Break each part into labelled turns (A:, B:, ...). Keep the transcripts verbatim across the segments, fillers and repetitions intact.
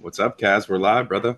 A: What's up, Kaz? We're live, brother.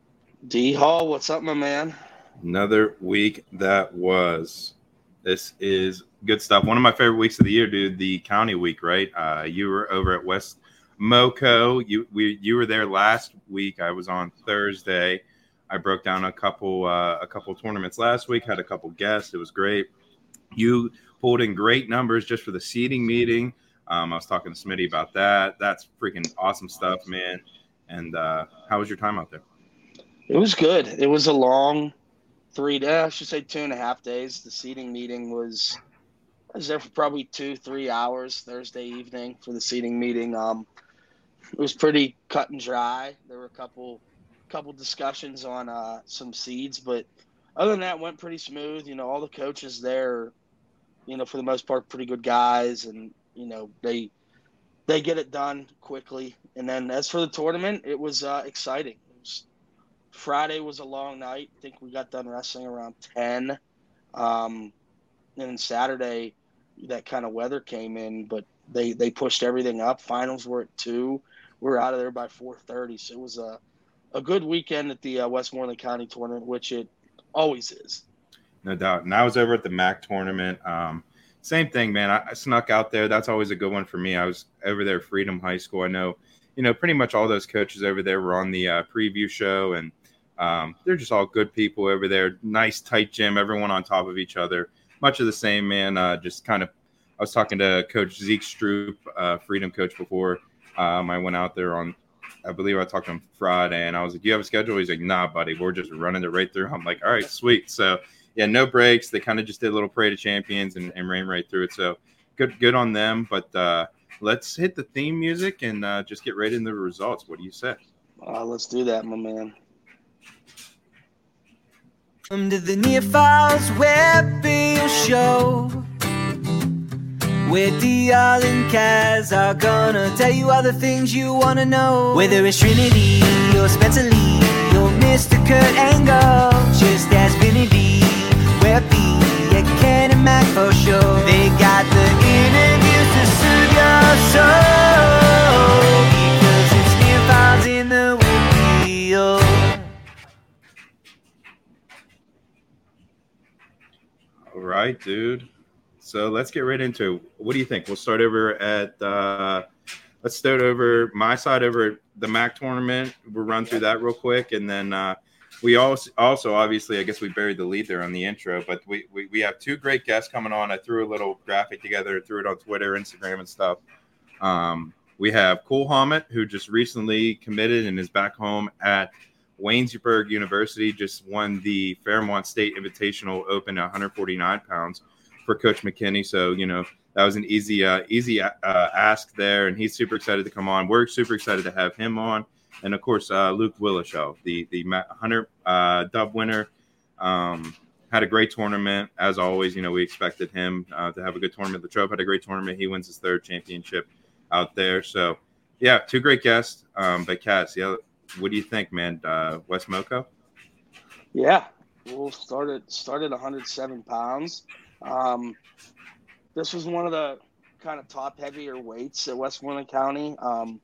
B: D Hall, what's up, my man?
A: Another week that was. This is good stuff. One of my favorite weeks of the year, dude. The county week, right? Uh, you were over at West Moco. You we you were there last week. I was on Thursday. I broke down a couple uh, a couple tournaments last week. Had a couple guests. It was great. You pulled in great numbers just for the seating meeting. Um, I was talking to Smitty about that. That's freaking awesome stuff, man. And uh, how was your time out there?
B: It was good. It was a long three days, I should say two and a half days. The seating meeting was, I was there for probably two, three hours Thursday evening for the seating meeting. Um, it was pretty cut and dry. There were a couple, couple discussions on uh, some seeds, but other than that, it went pretty smooth. You know, all the coaches there, you know, for the most part, pretty good guys, and you know, they they get it done quickly. And then as for the tournament, it was uh, exciting. It was, Friday was a long night. I think we got done wrestling around ten. Um, and then Saturday, that kind of weather came in, but they, they pushed everything up. Finals were at two. We were out of there by four thirty. So it was a, a good weekend at the uh, Westmoreland County tournament, which it always is.
A: No doubt. And I was over at the M A C tournament. Um, same thing, man. I, I snuck out there. That's always a good one for me. I was over there at Freedom High School. I know, you know, pretty much all those coaches over there were on the uh, preview show, and um, they're just all good people over there. Nice, tight gym, everyone on top of each other. Much of the same, man. Uh, just kind of, I was talking to Coach Zeke Stroop, uh, Freedom coach, before um, I went out there on, I believe I talked to him Friday, and I was like, "Do you have a schedule?" He's like, "Nah, buddy, we're just running it right through." I'm like, "All right, sweet." So, yeah, no breaks. They kind of just did a little parade of champions and, and ran right through it. So, good, good on them. But uh, let's hit the theme music and uh, just get right into the results. What do you say?
B: Uh, let's do that, my man.
C: Welcome to the Near Files Webfield Show, where Dial and Kaz are gonna tell you all the things you wanna know. Whether it's Trinity or Spencer Lee or Mister Kurt Angle, just ask Vinny, Webby, yeah, Ken and Mac for sure. They got the interviews to soothe your soul, because it's Near Files in the Webfield.
A: All right, dude. So let's get right into it. What do you think? We'll start over at uh, let's start over my side over at the M A C tournament. We'll run through that real quick, and then uh, we also also obviously I guess we buried the lead there on the intro, but we, we we have two great guests coming on. I threw a little graphic together, threw it on Twitter, Instagram, and stuff. Um, we have Cole Hammett, who just recently committed and is back home at Waynesburg University. Just won the Fairmont State Invitational Open at one forty-nine pounds for Coach McKinney. So, you know, that was an easy, uh, easy uh, ask there, and he's super excited to come on. We're super excited to have him on. And, of course, uh, Luke Willishow, the the one hundred uh, dub winner, um, had a great tournament. As always, you know, we expected him uh, to have a good tournament. Latrobe had a great tournament. He wins his third championship out there. So, yeah, two great guests. Um, but, Kaz, yeah, what do you think, man? Uh, West Moco?
B: Yeah, we'll start at, start at one hundred seven pounds. Um, this was one of the kind of top heavier weights at Westmoreland County. Um,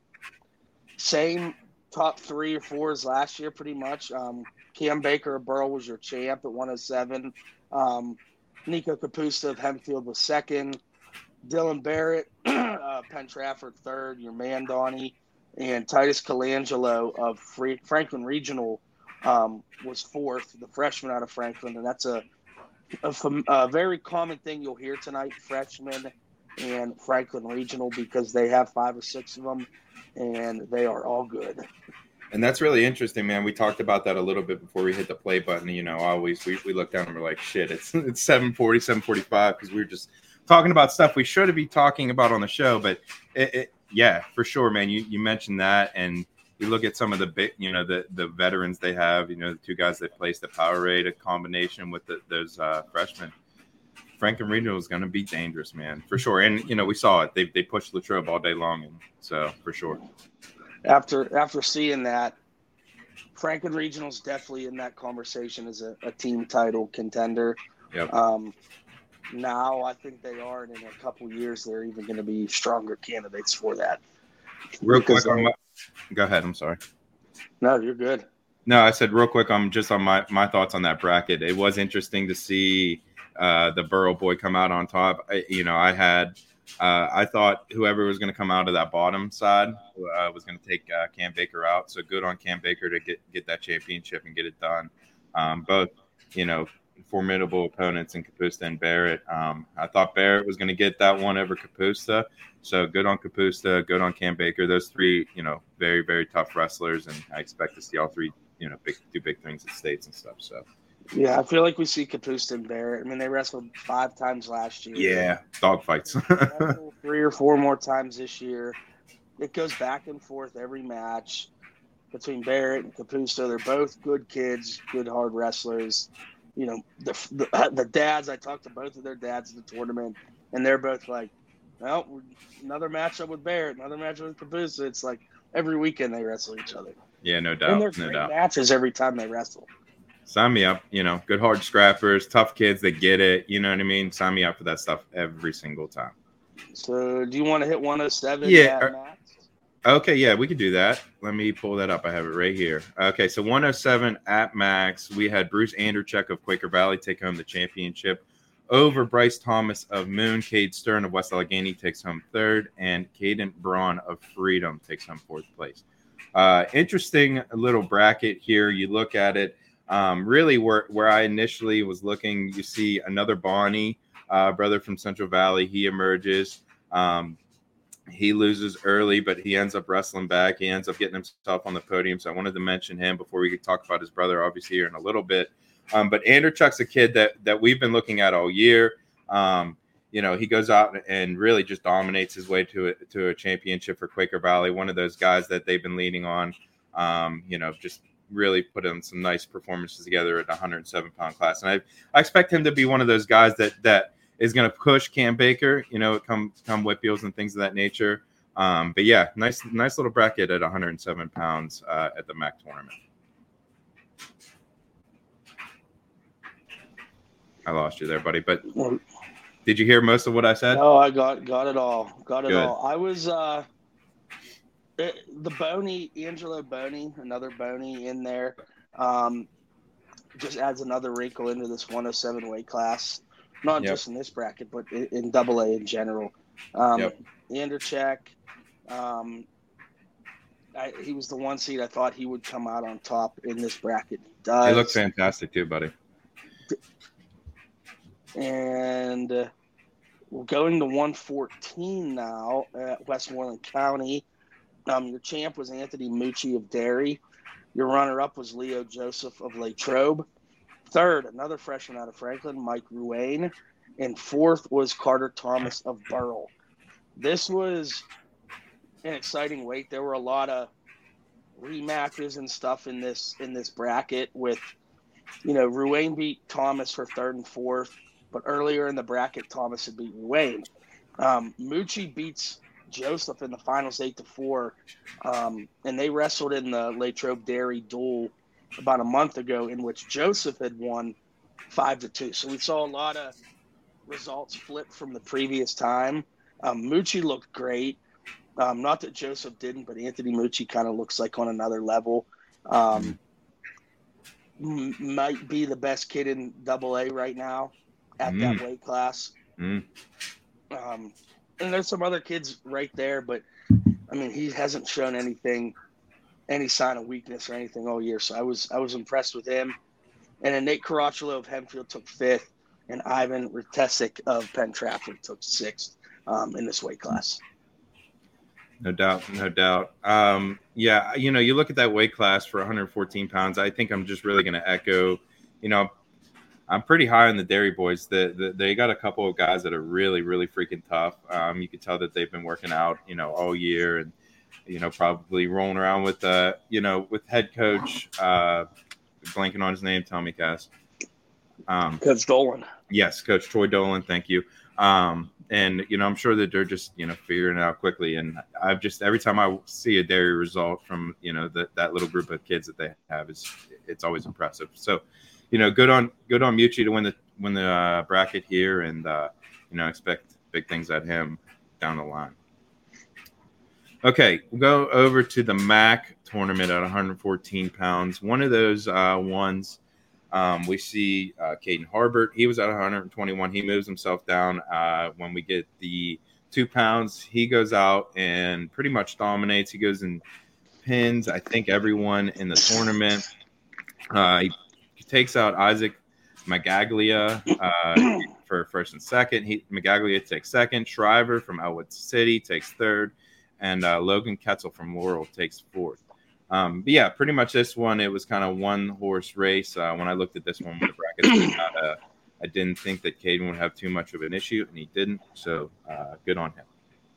B: same top three or four as last year, pretty much. Um, Cam Baker of Burl was your champ at one oh seven. Um, Nico Capusta of Hempfield was second. Dylan Barrett, uh, Penn Trafford third. Your man Donnie, and Titus Colangelo of Free- Franklin Regional um, was fourth. The freshman out of Franklin, and that's a A, a very common thing you'll hear tonight, freshmen and Franklin Regional, because they have five or six of them, and they are all good.
A: And that's really interesting, man. We talked about that a little bit before we hit the play button. You know, always we, we look down and we're like, shit, it's it's seven forty, seven forty-five, because we were just talking about stuff we should be talking about on the show. But, it, it, yeah, for sure, man. You, you mentioned that, and you look at some of the big, you know, the, the veterans they have, you know, the two guys they placed at Powerade, a combination with the, those uh, freshmen. Franklin Regional is going to be dangerous, man, for sure. And, you know, we saw it. They they pushed Latrobe all day long, and so for sure.
B: After after seeing that, Franklin Regional is definitely in that conversation as a, a team title contender.
A: Yep.
B: Um, now I think they are, and in a couple of years they're even going to be stronger candidates for that.
A: Real quick, on my, go ahead. I'm sorry.
B: No, you're good.
A: No, I said real quick. I'm just on my my thoughts on that bracket. It was interesting to see uh, the Burrow boy come out on top. I, you know, I had. Uh, I thought whoever was going to come out of that bottom side uh, was going to take uh, Cam Baker out. So good on Cam Baker to get, get that championship and get it done. Um, both, you know, formidable opponents in Kapusta and Barrett. Um, I thought Barrett was going to get that one over Kapusta. So good on Kapusta, good on Cam Baker. Those three, you know, very, very tough wrestlers. And I expect to see all three, you know, big, do big things at states and stuff. So.
B: Yeah, I feel like we see Kapusta and Barrett. I mean, they wrestled five times last year.
A: Yeah, dog fights.
B: Three or four more times this year. It goes back and forth every match between Barrett and Kapusta. They're both good kids, good hard wrestlers. You know, the, the the dads, I talked to both of their dads in the tournament, and they're both like, well, another matchup with Barrett, another matchup with Kapusta. It's like every weekend they wrestle each other.
A: Yeah, no doubt.
B: And they're
A: no
B: great
A: doubt.
B: matches every time they wrestle.
A: Sign me up, you know, good hard scrappers, tough kids that get it. You know what I mean? Sign me up for that stuff every single time.
B: So do you want to hit one oh seven?
A: Yeah.
B: At max?
A: Okay, yeah, we could do that. Let me pull that up. I have it right here. Okay, so one oh seven at max. We had Bruce Anderchek of Quaker Valley take home the championship over Bryce Thomas of Moon. Cade Stern of West Allegheny takes home third, and Caden Braun of Freedom takes home fourth place. Uh, interesting little bracket here. You look at it. Um, really, where where I initially was looking, you see another Bonnie uh, brother from Central Valley. He emerges. Um, he loses early, but he ends up wrestling back. He ends up getting himself on the podium. So I wanted to mention him before we could talk about his brother, obviously, here in a little bit. Um, but Anderchuk's a kid that that we've been looking at all year. Um, you know, he goes out and really just dominates his way to a, to a championship for Quaker Valley. One of those guys that they've been leaning on. Um, you know, just. Really put in some nice performances together at the one oh seven pound class. And I, I expect him to be one of those guys that that is going to push Cam Baker, you know, come come whippeals and things of that nature. Um, but yeah, nice nice little bracket at one oh seven pounds uh, at the M A C tournament. I lost you there, buddy. But did you hear most of what I said?
B: No, I got got it all. Got it
A: Good.
B: all. I was uh It, the Boney, Angelo Boney, another Boney in there, um, just adds another wrinkle into this one oh seven weight class. Not
A: Yep.
B: just in this bracket, but in, in Double A in general. Um,
A: Yep.
B: Anderchek, um, I, he was the one seed I thought he would come out on top in this bracket. He does.
A: He looks fantastic too, buddy.
B: And uh, we're going to one fourteen now at Westmoreland County. Um, your champ was Anthony Mucci of Derry. Your runner-up was Leo Joseph of Latrobe. Third, another freshman out of Franklin, Mike Ruane. And fourth was Carter Thomas of Burrell. This was an exciting weight. There were a lot of rematches and stuff in this in this bracket with, you know, Ruane beat Thomas for third and fourth, but earlier in the bracket, Thomas had beat Ruane. Um, Mucci beats Joseph in the finals eight to four, um, and they wrestled in the Latrobe Dairy duel about a month ago, in which Joseph had won five to two. So we saw a lot of results flip from the previous time. Um, Mucci looked great. Um, not that Joseph didn't, but Anthony Mucci kind of looks like on another level. Um, m- might be the best kid in Double A right now at
A: Mm.
B: that weight class.
A: Mm.
B: Um, and there's some other kids right there, but I mean, he hasn't shown anything, any sign of weakness or anything all year. So I was, I was impressed with him. And then Nate Caracciolo of Hempfield took fifth, and Ivan Rtesic of Penn Trafford took sixth um, in this weight class.
A: No doubt, no doubt. Um, yeah, you know, you look at that weight class for one fourteen pounds. I think I'm just really going to echo, you know, I'm pretty high on the Dairy boys. The, the, they got a couple of guys that are really, really freaking tough. Um, you can tell that they've been working out, you know, all year, and you know, probably rolling around with, uh, you know, with head coach, uh, blanking on his name. Tell me, Cass. Um,
B: Coach Dolan.
A: Yes, Coach Troy Dolan. Thank you. Um, and, you know, I'm sure that they're just, you know, figuring it out quickly. And I've just, every time I see a Dairy result from, you know, that, that little group of kids that they have, is it's always impressive. So, you know, good on, good on Mucci to win the, win the uh, bracket here, and, uh, you know, expect big things at him down the line. Okay, we'll go over to the M A C tournament at one hundred fourteen pounds. One of those uh, ones um, we see uh, Caden Harbert. He was at one hundred twenty-one. He moves himself down. Uh, when we get the two pounds, he goes out and pretty much dominates. He goes and pins, I think, everyone in the tournament. Uh, he, he takes out Isaac Magaglia uh, for first and second. He Magaglia takes second. Shriver from Elwood City takes third. And uh, Logan Ketzel from Laurel takes fourth. Um, but yeah, pretty much this one, it was kind of one horse race. Uh, when I looked at this one with the brackets, uh, I didn't think that Caden would have too much of an issue, and he didn't. So uh, good on him.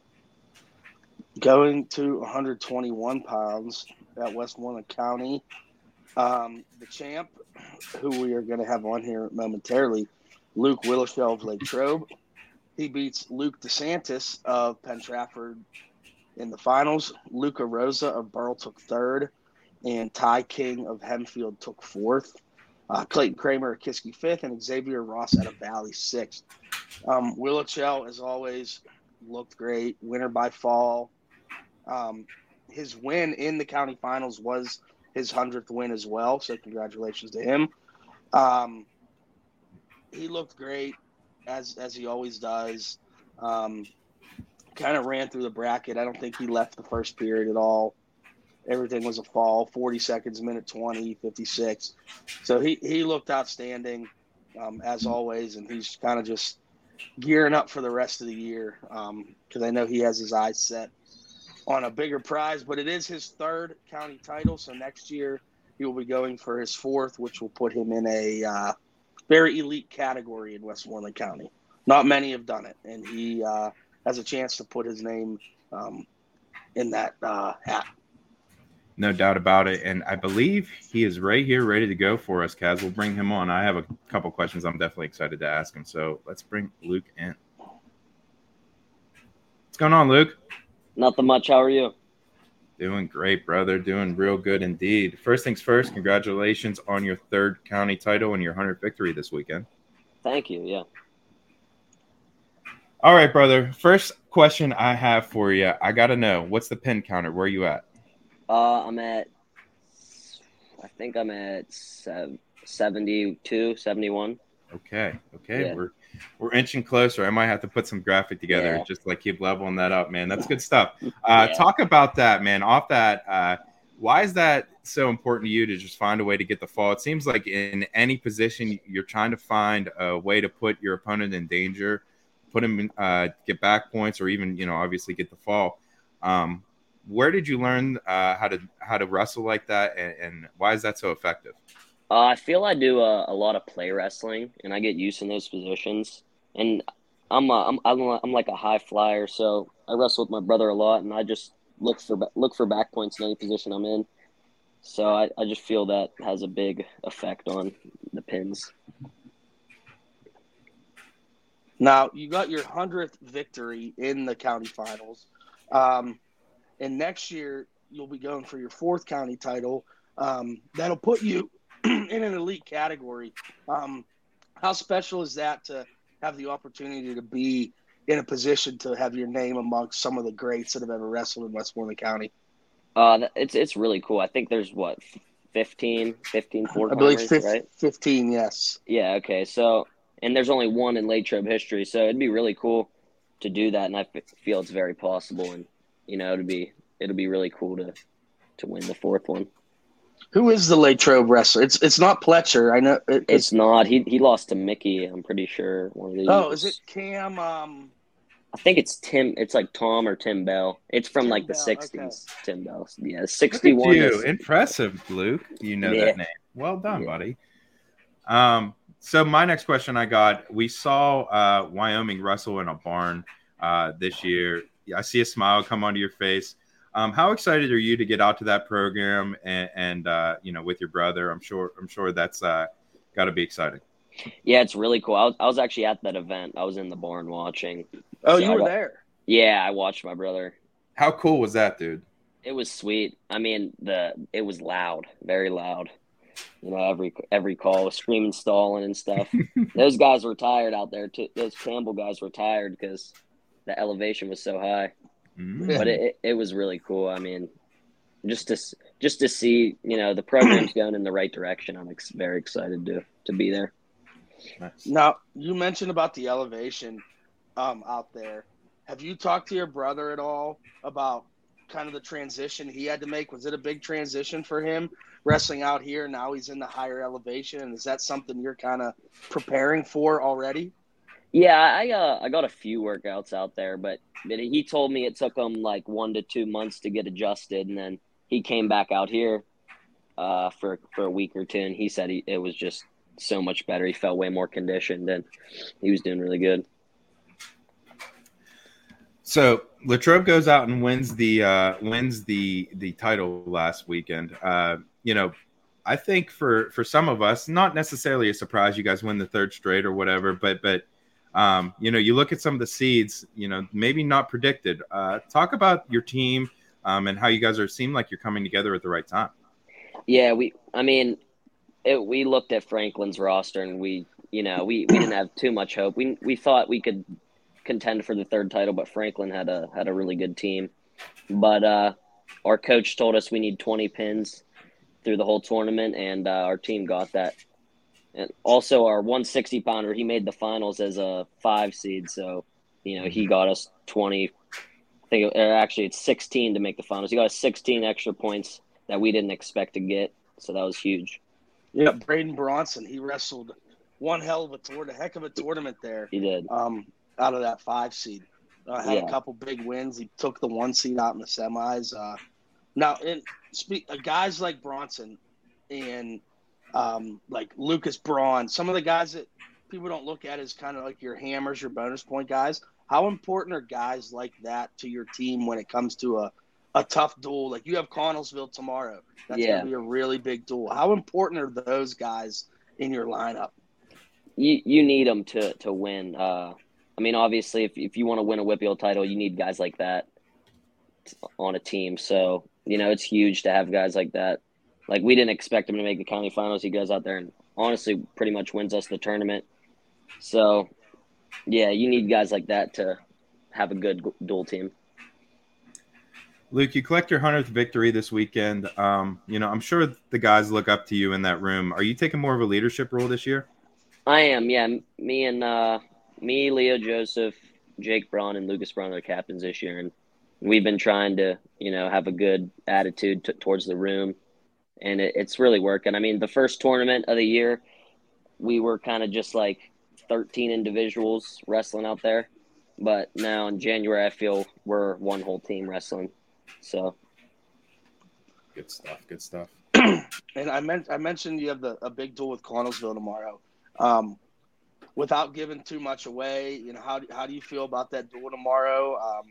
B: Going to one hundred twenty-one pounds at Westmoreland County, um, the champ, who we are going to have on here momentarily, Luke Willishell of Lake Trobe. He beats Luke DeSantis of Penn Trafford in the finals. Luca Rosa of Burl took third, and Ty King of Hemfield took fourth. Uh, Clayton Kramer of Kiski fifth, and Xavier Ross out of Valley sixth. Um, Willachel, as always, looked great. Winner by fall. Um, his win in the county finals was his hundredth win as well, so congratulations to him. Um, he looked great, as as he always does. Um, kind of ran through the bracket. I don't think he left the first period at all. Everything was a fall, forty seconds, minute twenty, fifty-six. So he, he looked outstanding, um, as always, and he's kind of just gearing up for the rest of the year because um, I know he has his eyes set on a bigger prize. But it is his third county title, so next year he will be going for his fourth, which will put him in a uh, very elite category in Westmoreland County. Not many have done it, and he uh, – has a chance to put his name um, in that uh, hat.
A: No doubt about it. And I believe he is right here ready to go for us, Kaz. We'll bring him on. I have a couple questions I'm definitely excited to ask him. So let's bring Luke in. What's going on, Luke?
D: Nothing much. How are you?
A: Doing great, brother. Doing real good indeed. First things first, congratulations on your third county title and your hundredth victory this weekend.
D: Thank you. Yeah.
A: All right, brother. First question I have for you. I got to know, what's the pin counter? Where are you at?
D: Uh, I'm at, I think I'm at seventy-two, seventy-one.
A: Okay. Okay.
D: Yeah.
A: We're we're inching closer. I might have to put some graphic together
D: Yeah.
A: just to, like, keep leveling that up, man. That's good stuff. Uh,
D: Yeah.
A: Talk about that, man. Off that, uh, why is that so important to you to just find a way to get the fall? It seems like in any position, you're trying to find a way to put your opponent in danger, put him in, uh, get back points, or even, you know, obviously get the fall. Um, where did you learn uh, how to how to wrestle like that, and, and why is that so effective?
D: Uh, I feel I do a, a lot of play wrestling, and I get used in those positions. And I'm a, I'm I'm, a, I'm like a high flyer, so I wrestle with my brother a lot, and I just look for look for back points in any position I'm in. So I, I just feel that has a big effect on the pins.
B: Now, you got your hundredth victory in the county finals. Um, and next year, you'll be going for your fourth county title. Um, that'll put you in an elite category. Um, how special is that to have the opportunity to be in a position to have your name amongst some of the greats that have ever wrestled in Westmoreland County?
D: Uh, it's it's really cool. I think there's, what, fifteen, fifteen four
B: I believe
D: timers,
B: fifteen,
D: right?
B: fifteen, yes.
D: Yeah, okay. So, and there's only one in Lake Trobe history, so it'd be really cool to do that, and I f- feel it's very possible, and, you know, it'd be it'll be really cool to, to win the fourth one.
B: Who is the Lake Trobe wrestler? It's it's not Pletcher. I know it,
D: It's not. He he lost to Mickey, I'm pretty sure. One of these.
B: Oh, is it Cam? Um,
D: I think it's Tim. It's like Tom or Tim Bell. It's from
B: Tim
D: like the
B: Bell,
D: sixties. Tim Bell. Yeah,
A: Look at
D: sixty-one.
A: you.
D: is-
A: Impressive, Luke. You know
D: Yeah.
A: that name. Well done,
D: Yeah.
A: buddy. Um, so my next question I got, we saw uh, Wyoming wrestle in a barn uh, this year. I see a smile come onto your face. Um, how excited are you to get out to that program and, and uh, you know, with your brother? I'm sure I'm sure that's uh, got to be exciting.
D: Yeah, it's really cool. I was, I was actually at that event. I was in the barn watching.
B: oh,
D: So
B: you
D: I
B: were
D: got-
B: there.
D: Yeah, I watched my brother.
A: How cool was that, dude?
D: It was sweet. I mean, the it was loud, very loud. You know, every every call was screaming, stalling, and stuff. Those guys were tired out there too. Those Campbell guys were tired because the elevation was so high.
A: Mm.
D: but it, it, it was really cool. I mean, just to just to see, you know, the program's going in the right direction. I'm ex- very excited to to be there.
A: Nice.
B: Now, you mentioned about the elevation um, out there. Have you talked to your brother at all about kind of the transition he had to make? Was it a big transition for him wrestling out here? Now he's in the higher elevation. And is that something you're kind of preparing for already?
D: Yeah, I uh, I got a few workouts out there, but, but he told me it took him like one to two months to get adjusted, and then he came back out here uh, for for a week or two, and he said he, it was just so much better. He felt way more conditioned, and he was doing really good.
A: So Latrobe goes out and wins the uh, wins the the title last weekend. Uh, you know, I think for for some of us, not necessarily a surprise. You guys win the third straight or whatever, but but um, you know, you look at some of the seeds. You know, maybe not predicted. Uh, talk about your team um, and how you guys are seem like you're coming together at the right time.
D: Yeah, we. I mean, it, we looked at Franklin's roster, and we, you know, we, we didn't have too much hope. We we thought we could contend for the third title, but Franklin had a had a really good team. But uh, our coach told us we need twenty pins through the whole tournament, and uh, our team got that. And also our one sixty pounder, he made the finals as a five seed, so you know he got us twenty. I think it, actually it's sixteen to make the finals. He got us sixteen extra points that we didn't expect to get, so that was huge.
B: Yeah, Braden Bronson, he wrestled one hell of a tour, a heck of a tournament there.
D: He did.
B: Um, out of that five seed, uh, had
D: Yeah.
B: a couple big wins. He took the one seed out in the semis. Uh, now, in speak, uh, guys like Bronson and um, like Lucas Braun, some of the guys that people don't look at as kind of like your hammers, your bonus point guys. How important are guys like that to your team when it comes to a, a tough duel? Like you have Connellsville tomorrow. That's
D: Yeah.
B: going to be a really big duel. How important are those guys in your lineup?
D: You you need them to to win. Uh, I mean, obviously, if if you want to win a Whippeal title, you need guys like that on a team. So you know, it's huge to have guys like that. Like we didn't expect him to make the county finals. He goes out there and honestly pretty much wins us the tournament. So yeah, you need guys like that to have a good dual team.
A: Luke, you collect your hundredth victory this weekend. Um, you know, I'm sure the guys look up to you in that room. Are you taking more of a leadership role this year?
D: I am, yeah. Me and uh, me, Leo Joseph, Jake Braun, and Lucas Braun are the captains this year, and we've been trying to, you know, have a good attitude t- towards the room, and it, it's really working. I mean, the first tournament of the year, we were kind of just like thirteen individuals wrestling out there, but now in January, I feel we're one whole team wrestling. So,
A: Good stuff. Good stuff.
B: And I meant I mentioned you have the a big duel with Connellsville tomorrow. Um, without giving too much away, you know, how do, how do you feel about that duel tomorrow? Um,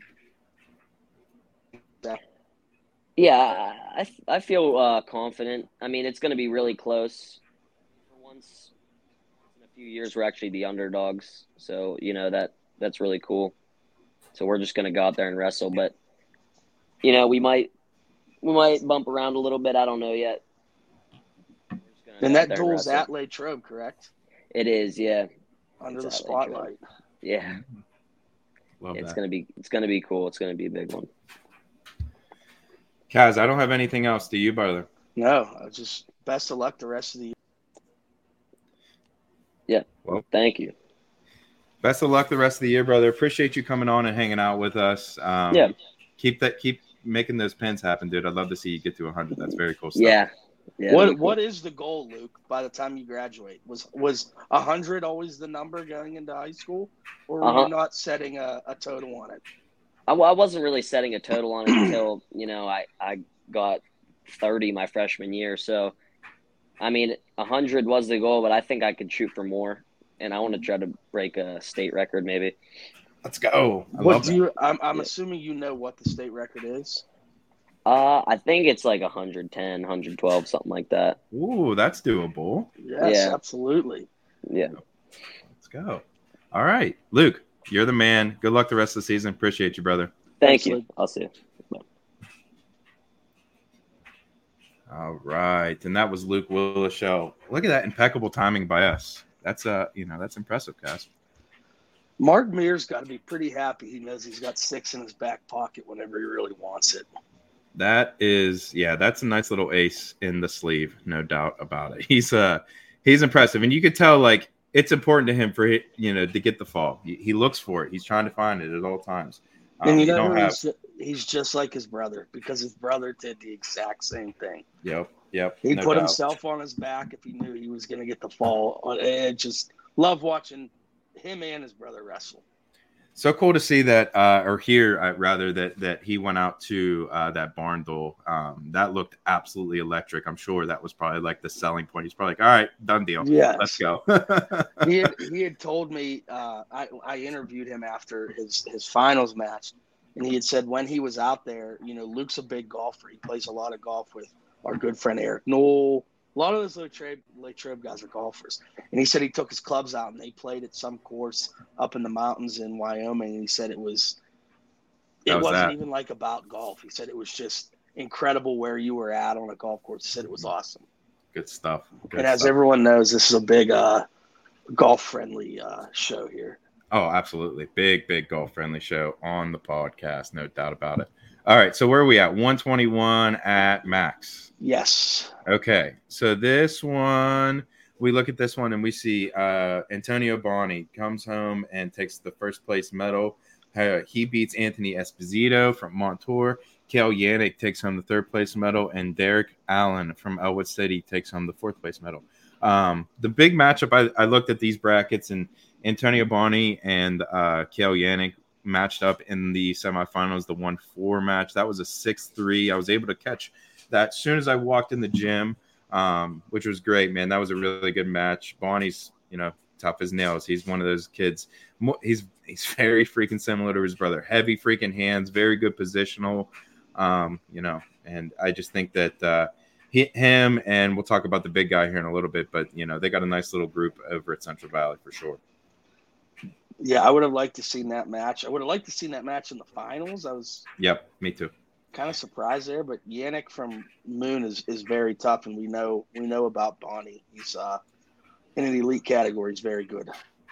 B: yeah.
D: yeah, I, I feel uh, confident. I mean, it's going to be really close. For once in a few years, we're actually the underdogs, so you know that that's really cool. So we're just going to go out there and wrestle, but you know, we might we might bump around a little bit. I don't know yet. We're just gonna
B: And
D: go out
B: that
D: there and
B: duel's
D: wrestle.
B: at Latrobe, correct?
D: It is, yeah,
B: Under
D: It's
B: the
D: at Latrobe.
B: spotlight.
D: yeah.
A: Love
D: It's
A: that.
D: gonna be it's gonna be cool. It's gonna be a big one.
A: Kaz, I don't have anything else. Do you, brother?
B: No, I just best of luck the rest of the year.
D: Yeah.
A: Well,
D: Thank you.
A: best of luck the rest of the year, brother. Appreciate you coming on and hanging out with us. Um,
D: Yeah.
A: Keep that. Keep making those pins happen, dude. I'd love to see you get to one hundred. That's very cool stuff.
D: Yeah. Yeah. it'll
B: What
D: be cool.
B: what is the goal, Luke? By the time you graduate, was was a hundred always the number going into high school, or were
D: Uh-huh.
B: you not setting a, a total on it?
D: I, I wasn't really setting a total on it until, you know, I, I got thirty my freshman year. So, I mean, one hundred was the goal, but I think I could shoot for more. And I want to try to break a state record maybe.
A: Let's go. I
B: What
A: love
B: do
A: that.
B: you? I'm I'm
D: Yeah.
B: assuming you know what the state record is.
D: Uh, I think it's like one ten, one twelve, something like that.
A: Ooh, that's doable.
B: Yes,
D: Yeah.
B: absolutely.
D: Yeah.
A: Let's go. All right, Luke, you're the man. Good luck the rest of the season. Appreciate you, brother.
D: Thank
B: Thanks,
D: you.
B: Luke.
D: I'll see you.
A: All right, and that was Luke Willis show. Look at that impeccable timing by us. That's uh, you know, that's impressive, guys.
B: Mark Mears got to be pretty happy. He knows he's got six in his back pocket whenever he really wants it.
A: That is, yeah, that's a nice little ace in the sleeve, no doubt about it. He's uh, he's impressive, and you could tell like it's important to him for you know to get the fall. He, he looks for it. He's trying to find it at all times.
B: Um, and you know,
A: have...
B: he's, he's just like his brother because his brother did the exact same thing.
A: Yep, yep.
B: He
A: no
B: put
A: doubt.
B: himself on his back if he knew he was going to get the fall. And just love watching him and his brother wrestle.
A: So cool to see that, uh, or hear uh, rather that that he went out to uh, that barn duel. Um, that looked absolutely electric. I'm sure that was probably like the selling point. He's probably like, "All right, done deal.
B: Yeah,
A: let's go."
B: he had he had told me. Uh, I I interviewed him after his his finals match, and he had said when he was out there, you know, Luke's a big golfer. He plays a lot of golf with our good friend Eric Knoll. A lot of those Latrobe, Latrobe guys are golfers. And he said he took his clubs out and they played at some course up in the mountains in Wyoming. And he said it was, it
A: was
B: wasn't
A: that?
B: even like about golf. He said it was just incredible where you were at on a golf course. He said it was awesome.
A: Good stuff. Good
B: and as
A: stuff.
B: everyone knows, this is a big uh, golf friendly uh, show here.
A: Oh, absolutely. Big, big golf friendly show on the podcast. No doubt about it. All right. So where are we at? one twenty-one at max.
B: Yes.
A: Okay. So this one, we look at this one and we see uh, Antonio Bonney comes home and takes the first place medal. Uh, he beats Anthony Esposito from Montour. Cale Yannick takes home the third place medal. And Derek Allen from Elwood City takes home the fourth place medal. Um, the big matchup, I, I looked at these brackets and Antonio Bonney and uh, Cale Yannick matched up in the semifinals, the one four match. That was a six three. I was able to catch that as soon as I walked in the gym, um, which was great, man. That was a really good match. Bonnie's, you know, tough as nails. He's one of those kids. He's he's very freaking similar to his brother. Heavy freaking hands, very good positional, um, you know. And I just think that uh, he, him and we'll talk about the big guy here in a little bit, but, you know, they got a nice little group over at Central Valley for sure.
B: Yeah, I would have liked to seen that match. I would have liked to seen that match in the finals. I was
A: Yep, me too.
B: Kind of surprised there, but Yannick from Moon is, is very tough, and we know we know about Bonnie. He's uh, in an elite category. He's very good.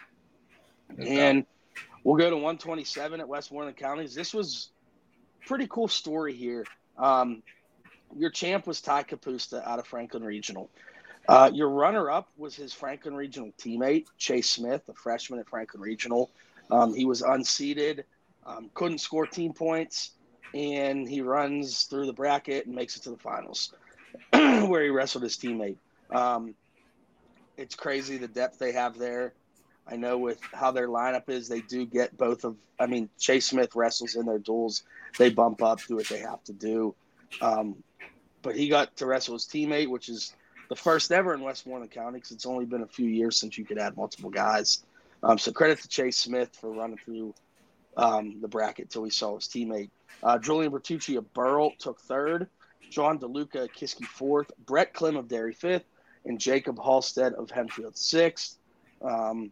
B: Okay. And we'll go to one twenty-seven at Westmoreland Counties. This was a pretty cool story here. Um, your champ was Ty Kapusta out of Franklin Regional. Uh, your runner-up was his Franklin Regional teammate, Chase Smith, a freshman at Franklin Regional. Um, he was unseeded, um, couldn't score team points, and he runs through the bracket and makes it to the finals where he wrestled his teammate. Um, it's crazy the depth they have there. I know with how their lineup is, they do get both of – I mean, Chase Smith wrestles in their duels. They bump up, do what they have to do. Um, but he got to wrestle his teammate, which is – the first ever in Westmoreland County because it's only been a few years since you could add multiple guys. Um, so credit to Chase Smith for running through um, the bracket till he saw his teammate. Uh, Julian Bertucci of Burrell took third. John DeLuca of Kiski fourth. Brett Klim of Derry fifth. And Jacob Halstead of Henfield sixth. Um,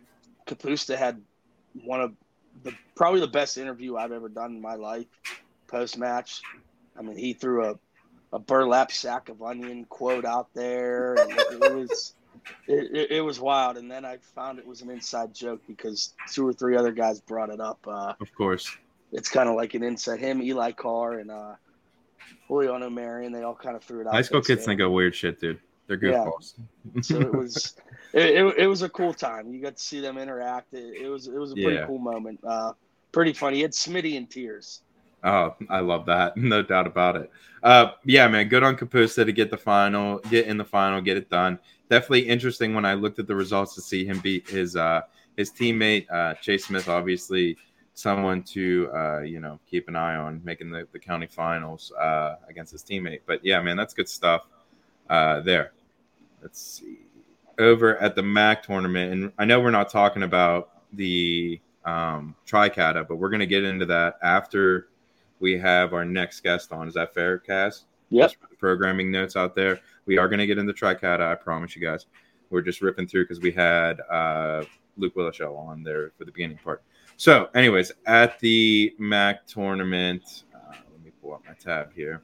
B: Kapusta had one of the probably the best interview I've ever done in my life post-match. I mean, he threw a a burlap sack of onion quote out there. And it, it was it, it was wild. And then I found it was an inside joke because two or three other guys brought it up. Uh,
A: of course.
B: It's kind of like an inside him, Eli Carr, and uh, Juliano Marion. They all kind of threw it out.
A: High school kids think of weird shit, dude. They're goofballs.
B: Yeah. So it was it, it, it was a cool time. You got to see them interact. It, it was it was a pretty
A: yeah.
B: cool moment. Uh, pretty funny. He had Smitty in tears.
A: Oh, I love that. No doubt about it. Uh, yeah, man, good on Kapusta to get the final, get in the final, get it done. Definitely interesting when I looked at the results to see him beat his uh, his teammate, uh, Chase Smith, obviously someone to, uh, you know, keep an eye on making the, the county finals uh, against his teammate. But, yeah, man, that's good stuff uh, there. Let's see. Over at the M A C tournament, and I know we're not talking about the um, Tri-Cata, but we're going to get into that after – we have our next guest on. Is that fair, Cass?
B: Yep.
A: Just for the programming notes out there. We are going to get into Tri-Cata, I promise you guys. We're just ripping through because we had uh, Luke Willishow on there for the beginning part. So, anyways, at the M A C tournament, uh, let me pull up my tab here.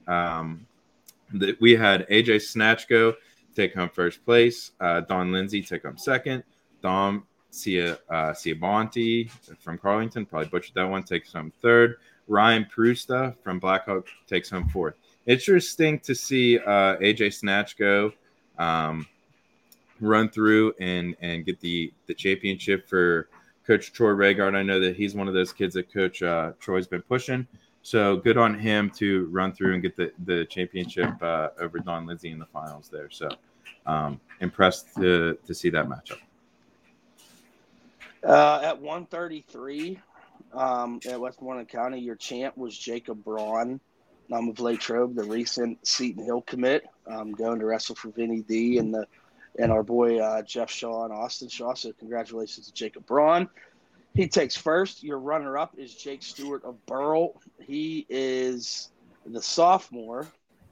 A: Um, the, we had A J Snatchko take home first place. Uh, Don Lindsay take home second. Dom Cia uh, Ciabanti from Carlington, probably butchered that one, takes home third. Ryan Prusta from Blackhawk takes home fourth. Interesting to see uh, A J Snatch go um, run through and and get the the championship for Coach Troy Regard. I know that he's one of those kids that Coach uh, Troy's been pushing. So good on him to run through and get the, the championship uh, over Don Lindsay in the finals there. So um, impressed to, to see that matchup.
B: Uh, at one thirty-three um, at Westmoreland County, your champ was Jacob Braun um, of Latrobe, the recent Seton Hill commit, um, going to wrestle for Vinny D and the and our boy uh, Jeff Shaw and Austin Shaw. So congratulations to Jacob Braun. He takes first. Your runner-up is Jake Stewart of Burrell. He is the sophomore.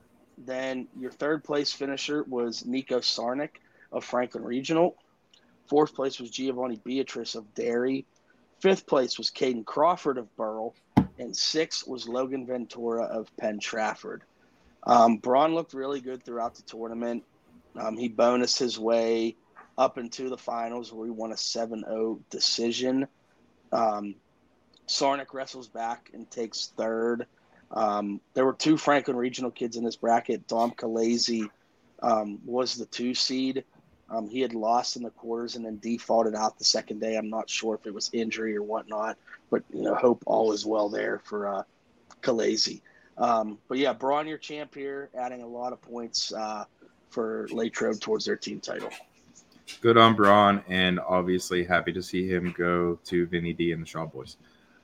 B: Then your third-place finisher was Nico Sarnik of Franklin Regional. Fourth place was Giovanni Beatrice of Derry. Fifth place was Caden Crawford of Burrell. And sixth was Logan Ventura of Penn Trafford. Um, Braun looked really good throughout the tournament. Um, he bonused his way up into the finals where he won a seven oh decision. Um, Sarnik wrestles back and takes third. Um, there were two Franklin Regional kids in this bracket. Dom Kalazy um, was the two seed. Um, he had lost in the quarters and then defaulted out the second day. I'm not sure if it was injury or whatnot, but you know, hope all is well there for uh, Kalazy. Um, but yeah, Braun, your champ here, adding a lot of points uh, for Latrobe towards their team title.
A: Good on Braun, and obviously happy to see him go to Vinny D and the Shaw Boys.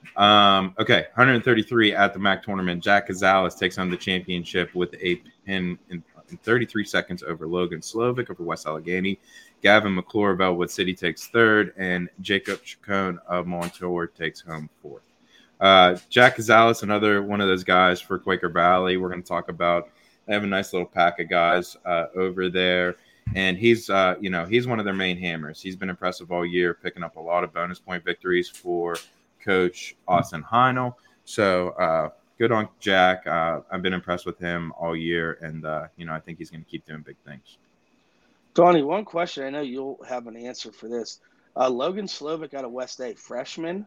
A: Um, okay, one thirty-three at the M A C tournament. Jack Gonzalez takes home the championship with a pin in, in thirty-three seconds over Logan Slovic over West Allegheny. Gavin McClure of Elwood City takes third, and Jacob Chacon of Montour takes home fourth. Uh, Jack Gonzalez, another one of those guys for Quaker Valley. We're going to talk about. They have a nice little pack of guys uh, over there. And he's, uh, you know, he's one of their main hammers. He's been impressive all year, picking up a lot of bonus point victories for Coach Austin Heinel. So uh, good on Jack. Uh, I've been impressed with him all year, and uh, you know, I think he's going to keep doing big things.
B: Donnie, one question. I know you'll have an answer for this. Uh, Logan Slovic out of West A, freshman.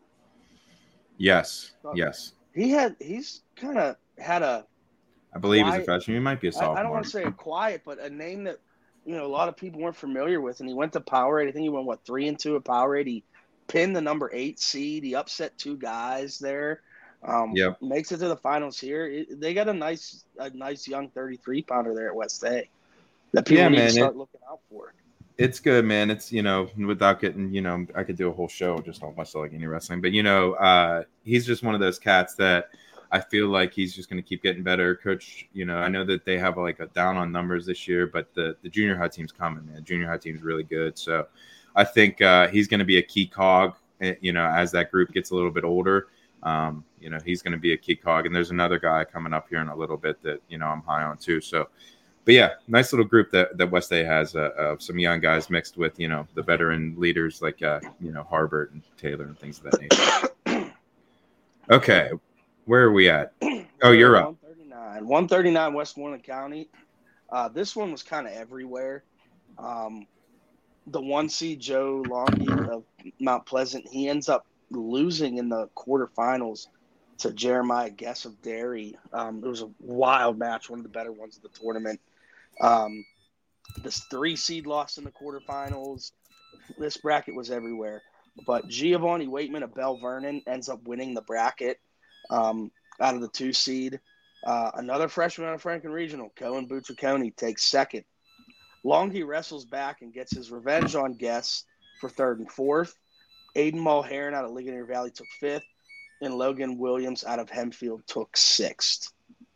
A: Yes, yes.
B: He had. He's kind of had a.
A: I believe
B: quiet,
A: he's a freshman. He might be a sophomore.
B: I, I don't want to say a quiet, but a name that. You know, a lot of people weren't familiar with, and he went to Powerade. I think he went, what, three and two at Powerade. He pinned the number eight seed. He upset two guys there. Um,
A: yep.
B: Makes it to the finals here. It, they got a nice a nice young thirty-three pounder there at West A that people
A: yeah,
B: need
A: man,
B: to start
A: it,
B: looking out for.
A: It's good, man. It's, you know, without getting, you know, I could do a whole show just on West Allegheny wrestling. But, you know, uh, he's just one of those cats that I feel like he's just going to keep getting better. Coach, you know, I know that they have like a down on numbers this year, but the, the junior high team's coming, man. Junior high team's really good. So I think uh, he's going to be a key cog, you know, as that group gets a little bit older. Um, you know, he's going to be a key cog. And there's another guy coming up here in a little bit that, you know, I'm high on too. So, but yeah, nice little group that, that West A has uh, of some young guys mixed with, you know, the veteran leaders like, uh, you know, Harbert and Taylor and things of that nature. Okay. Where are we at? Oh, you're up.
B: one thirty-nine one thirty-nine Westmoreland County. Uh, this one was kind of everywhere. Um, the one seed Joe Longy of Mount Pleasant, he ends up losing in the quarterfinals to Jeremiah Guess of Derry. Um, it was a wild match, one of the better ones of the tournament. Um, this three seed lost in the quarterfinals. This bracket was everywhere. But Giovanni Waitman of Bell Vernon ends up winning the bracket. Um, out of the two seed. Uh, another freshman out of Franklin Regional, Cohen Butriconi, takes second. Longy wrestles back and gets his revenge on Guess for third and fourth. Aiden Mulherron out of Ligonier Valley took fifth. And Logan Williams out of Hempfield took sixth.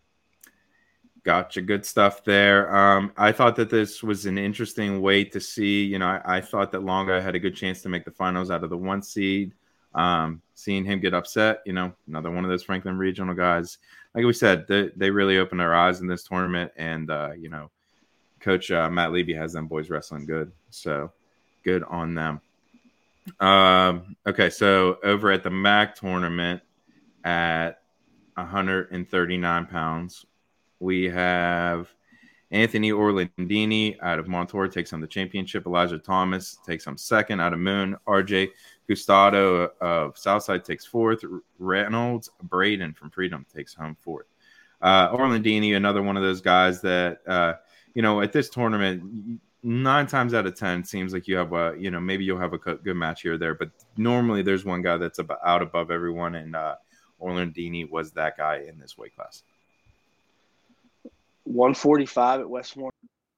A: Gotcha. Good stuff there. Um, I thought that this was an interesting way to see. You know, I, I thought that Longa had a good chance to make the finals out of the one seed. Um, seeing him get upset, you know, another one of those Franklin Regional guys. Like we said, they, they really opened their eyes in this tournament. And, uh, you know, Coach uh, Matt Levy has them boys wrestling good. So good on them. Um, okay, so over at the M A C tournament at one thirty-nine pounds, we have Anthony Orlandini out of Montour takes home the championship. Elijah Thomas takes home second out of Moon. R J Gustado of Southside takes fourth. Reynolds Braden from Freedom takes home fourth. Uh, Orlandini, another one of those guys that, uh, you know, at this tournament, nine times out of ten, seems like you have a, you know, maybe you'll have a good match here or there, but normally there's one guy that's about out above everyone, and uh, Orlandini was that guy in this weight class.
B: one forty-five at Westmore.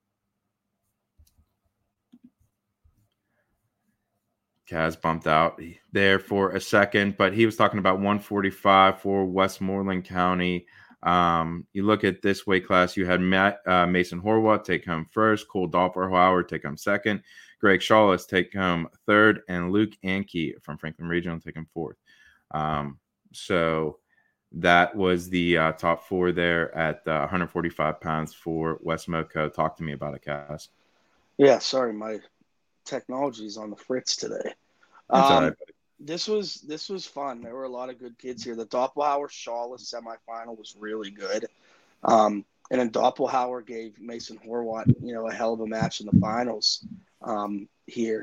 A: Kaz bumped out there for a second, but he was talking about one forty-five for Westmoreland County. Um, you look at this weight class, you had Matt, uh, Mason Horwath take home first, Cole Doppelhauer take home second, Greg Shawless take home third, and Luke Anke from Franklin Regional take home fourth. Um, so that was the uh, top four there at uh, one forty-five pounds for West Moco. Talk to me about it, Kaz.
B: Yeah, sorry, my technology is on the fritz today.
A: That's
B: um,
A: all right, buddy.
B: This was this was fun. There were a lot of good kids here. The Doppelhauer Shawless semifinal was really good, um, and then Doppelhauer gave Mason Horwath, you know, a hell of a match in the finals um, here.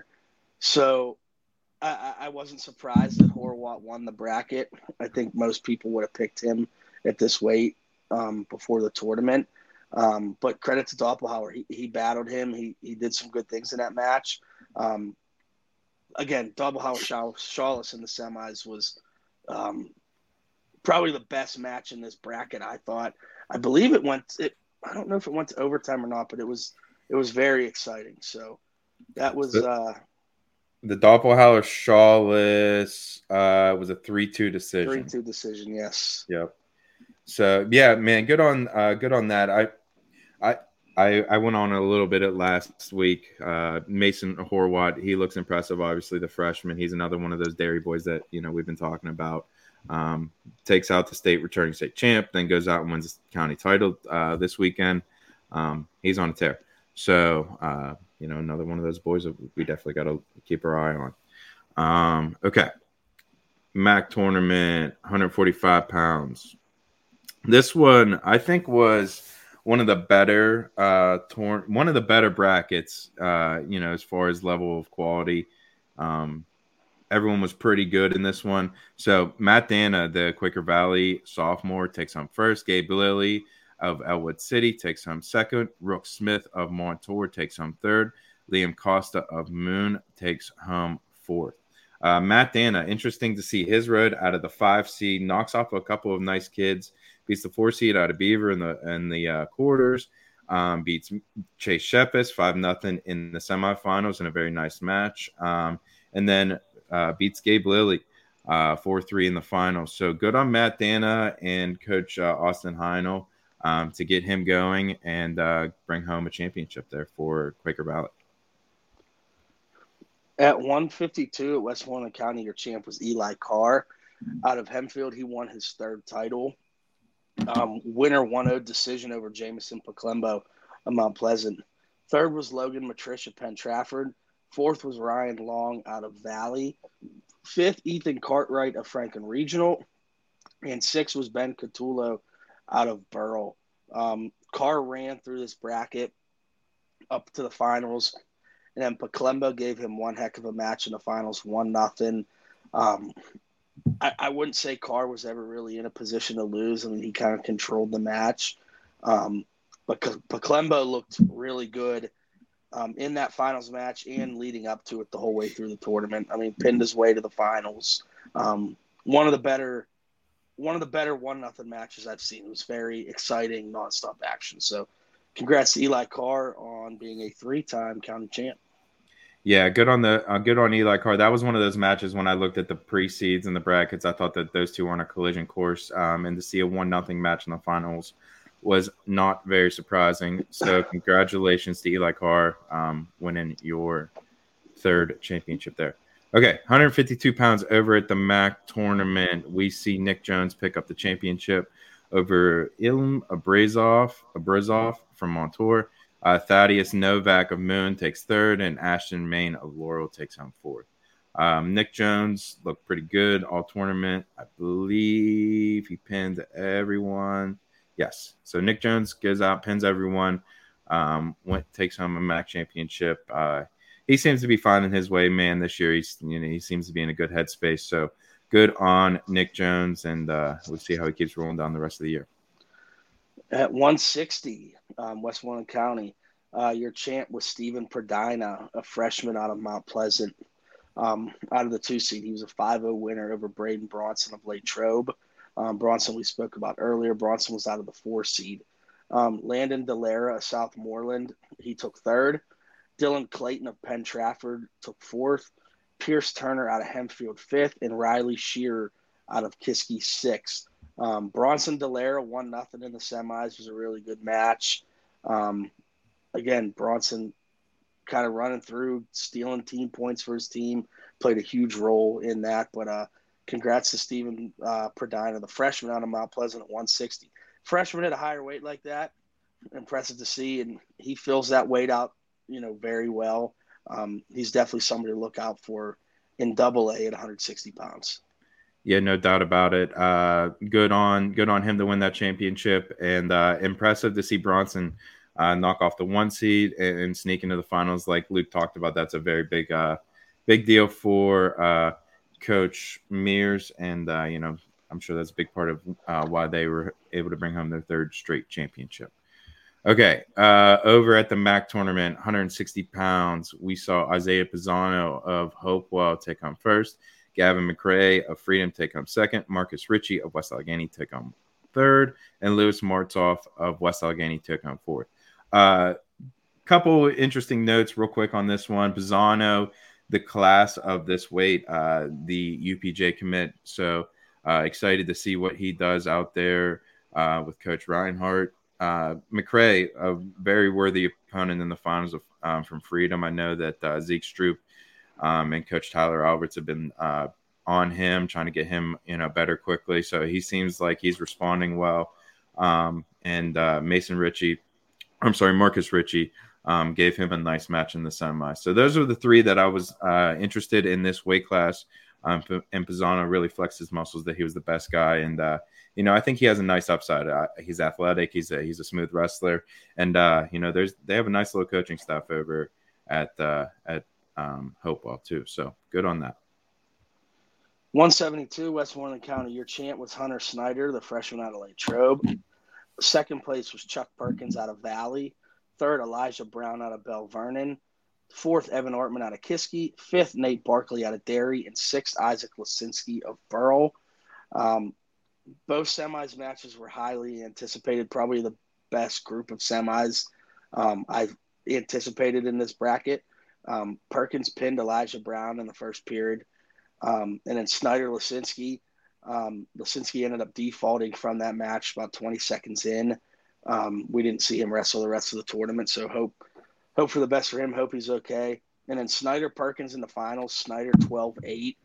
B: So I, I wasn't surprised that Horwath won the bracket. I think most people would have picked him at this weight um, before the tournament. Um, but credit to Doppelhauer, he he battled him. He he did some good things in that match. Um, Again, Doppelhauer Shawless in the semis was um, probably the best match in this bracket, I thought. I believe it went it, – I don't know if it went to overtime or not, but it was it was very exciting. So that was
A: the,
B: uh, –
A: the Doppelhauer Shawless uh, was a three two decision.
B: three two decision, yes.
A: Yep. So, yeah, man, good on uh, good on that. I I – I, I went on a little bit at last week. Uh, Mason Horwath, he looks impressive. Obviously, the freshman. He's another one of those dairy boys that you know we've been talking about. Um, takes out the state returning state champ, then goes out and wins the county title uh, this weekend. Um, he's on a tear. So uh, you know, another one of those boys that we definitely got to keep our eye on. Um, okay, M A C tournament, one forty-five pounds. This one I think was one of the better uh torn one of the better brackets uh you know as far as level of quality. Um everyone was pretty good in this one. So Matt Dana, the Quaker Valley sophomore, takes home first. Gabe Lilly of Elwood City takes home second. Rook Smith of Montour takes home third. Liam Costa of Moon takes home fourth. uh Matt Dana, interesting to see his road out of the five seed, knocks off a couple of nice kids. Beats the four seed out of Beaver in the in the uh, quarters. Um, beats Chase Shepis five nothing in the semifinals in a very nice match. Um, and then uh, beats Gabe Lilly uh, four three in the finals. So good on Matt Dana and Coach uh, Austin Heinel um, to get him going and uh, bring home a championship there for Quaker Valley.
B: At one fifty-two at Westmoreland County, your champ was Eli Carr. Out of Hempfield, he won his third title. Um, winner one oh decision over Jameson Paclembo of Mount Pleasant. Third was Logan Matricia Penn Trafford. Fourth was Ryan Long out of Valley. Fifth, Ethan Cartwright of Franklin Regional. And sixth was Ben Catullo out of Burrell. Um, Carr ran through this bracket up to the finals. And then Paclembo gave him one heck of a match in the finals, one nothing. Um, I, I wouldn't say Carr was ever really in a position to lose. I mean, he kind of controlled the match. Um, but Paclembo looked really good um, in that finals match and leading up to it the whole way through the tournament. I mean, pinned his way to the finals. Um, one of the better, one of the better one nothing matches I've seen. It was very exciting, nonstop action. So, congrats to Eli Carr on being a three-time county champ.
A: Yeah, good on the uh, good on Eli Carr. That was one of those matches when I looked at the pre-seeds and the brackets, I thought that those two were on a collision course, um, and to see a one nothing match in the finals was not very surprising. So congratulations to Eli Carr um, winning your third championship there. Okay, one fifty-two pounds over at the M A C tournament. We see Nick Jones pick up the championship over Ilm Abrazov, Abrazov from Montour. Uh, Thaddeus Novak of Moon takes third, and Ashton Main of Laurel takes home fourth. Um, Nick Jones looked pretty good all tournament. I believe he pinned everyone. Yes. So Nick Jones goes out, pins everyone. um, went takes home a M A C championship. Uh, he seems to be finding his way, man. This year, he's you know he seems to be in a good headspace. So good on Nick Jones, and uh, we'll see how he keeps rolling down the rest of the year.
B: At one sixty, um, Westmoreland County, uh, your champ was Stephen Perdina, a freshman out of Mount Pleasant. Um, out of the two seed, he was a five oh winner over Braden Bronson of Latrobe. Um, Bronson we spoke about earlier. Bronson was out of the four seed. Um, Landon Delara of Southmoreland, he took third. Dylan Clayton of Penn Trafford took fourth. Pierce Turner out of Hempfield fifth, and Riley Shearer out of Kiski sixth. Um, Bronson Delara won nothing in the semis. It was a really good match. Um, again, Bronson kind of running through, stealing team points for his team, played a huge role in that. But uh, congrats to Stephen uh, Perdina, the freshman out of Mount Pleasant at one sixty. Freshman at a higher weight like that, impressive to see, and he fills that weight out, you know, very well. Um, he's definitely somebody to look out for in double A at one sixty pounds.
A: Yeah, no doubt about it. Uh, good on good on him to win that championship, and uh, impressive to see Bronson uh, knock off the one seed and, and sneak into the finals. Like Luke talked about, that's a very big uh, big deal for uh, Coach Mears, and uh, you know, I'm sure that's a big part of uh, why they were able to bring home their third straight championship. Okay, uh, over at the M A C tournament, one sixty pounds, we saw Isaiah Pisano of Hopewell take home first. Gavin McRae of Freedom take home second. Marcus Ritchie of West Allegheny take home third. And Lewis Martzoff of West Allegheny took home fourth. A uh, couple interesting notes real quick on this one. Pisano, the class of this weight, uh, the U P J commit. So uh, excited to see what he does out there uh, with Coach Reinhardt. Uh, McRae, a very worthy opponent in the finals of, um, from Freedom. I know that uh, Zeke Stroop Um, and Coach Tyler Alberts have been uh, on him, trying to get him, you know, better quickly. So he seems like he's responding well. Um, and uh, Mason Ritchie, I'm sorry, Marcus Ritchie um, gave him a nice match in the semi. So those are the three that I was uh, interested in this weight class. Um, and Pisano really flexed his muscles that he was the best guy. And, uh, you know, I think he has a nice upside. Uh, he's athletic. He's a, he's a smooth wrestler. And, uh, you know, there's they have a nice little coaching staff over at uh, at Um, Hopewell too, so good on that.
B: one seventy-two, Westmoreland County. Your champ was Hunter Snyder, the freshman out of Latrobe. Second place was Chuck Perkins out of Valley. Third, Elijah Brown out of Bell Vernon. Fourth, Evan Ortman out of Kiski. Fifth, Nate Barkley out of Derry. And sixth, Isaac Lasinski of Burrell. Um, both semis matches were highly anticipated, probably the best group of semis um, I've anticipated in this bracket. Um, Perkins pinned Elijah Brown in the first period. Um, and then Snyder Lasinski. Um, Lasinski ended up defaulting from that match about twenty seconds in. Um, we didn't see him wrestle the rest of the tournament, so hope hope for the best for him. Hope he's okay. And then Snyder Perkins in the finals. Snyder twelve eight.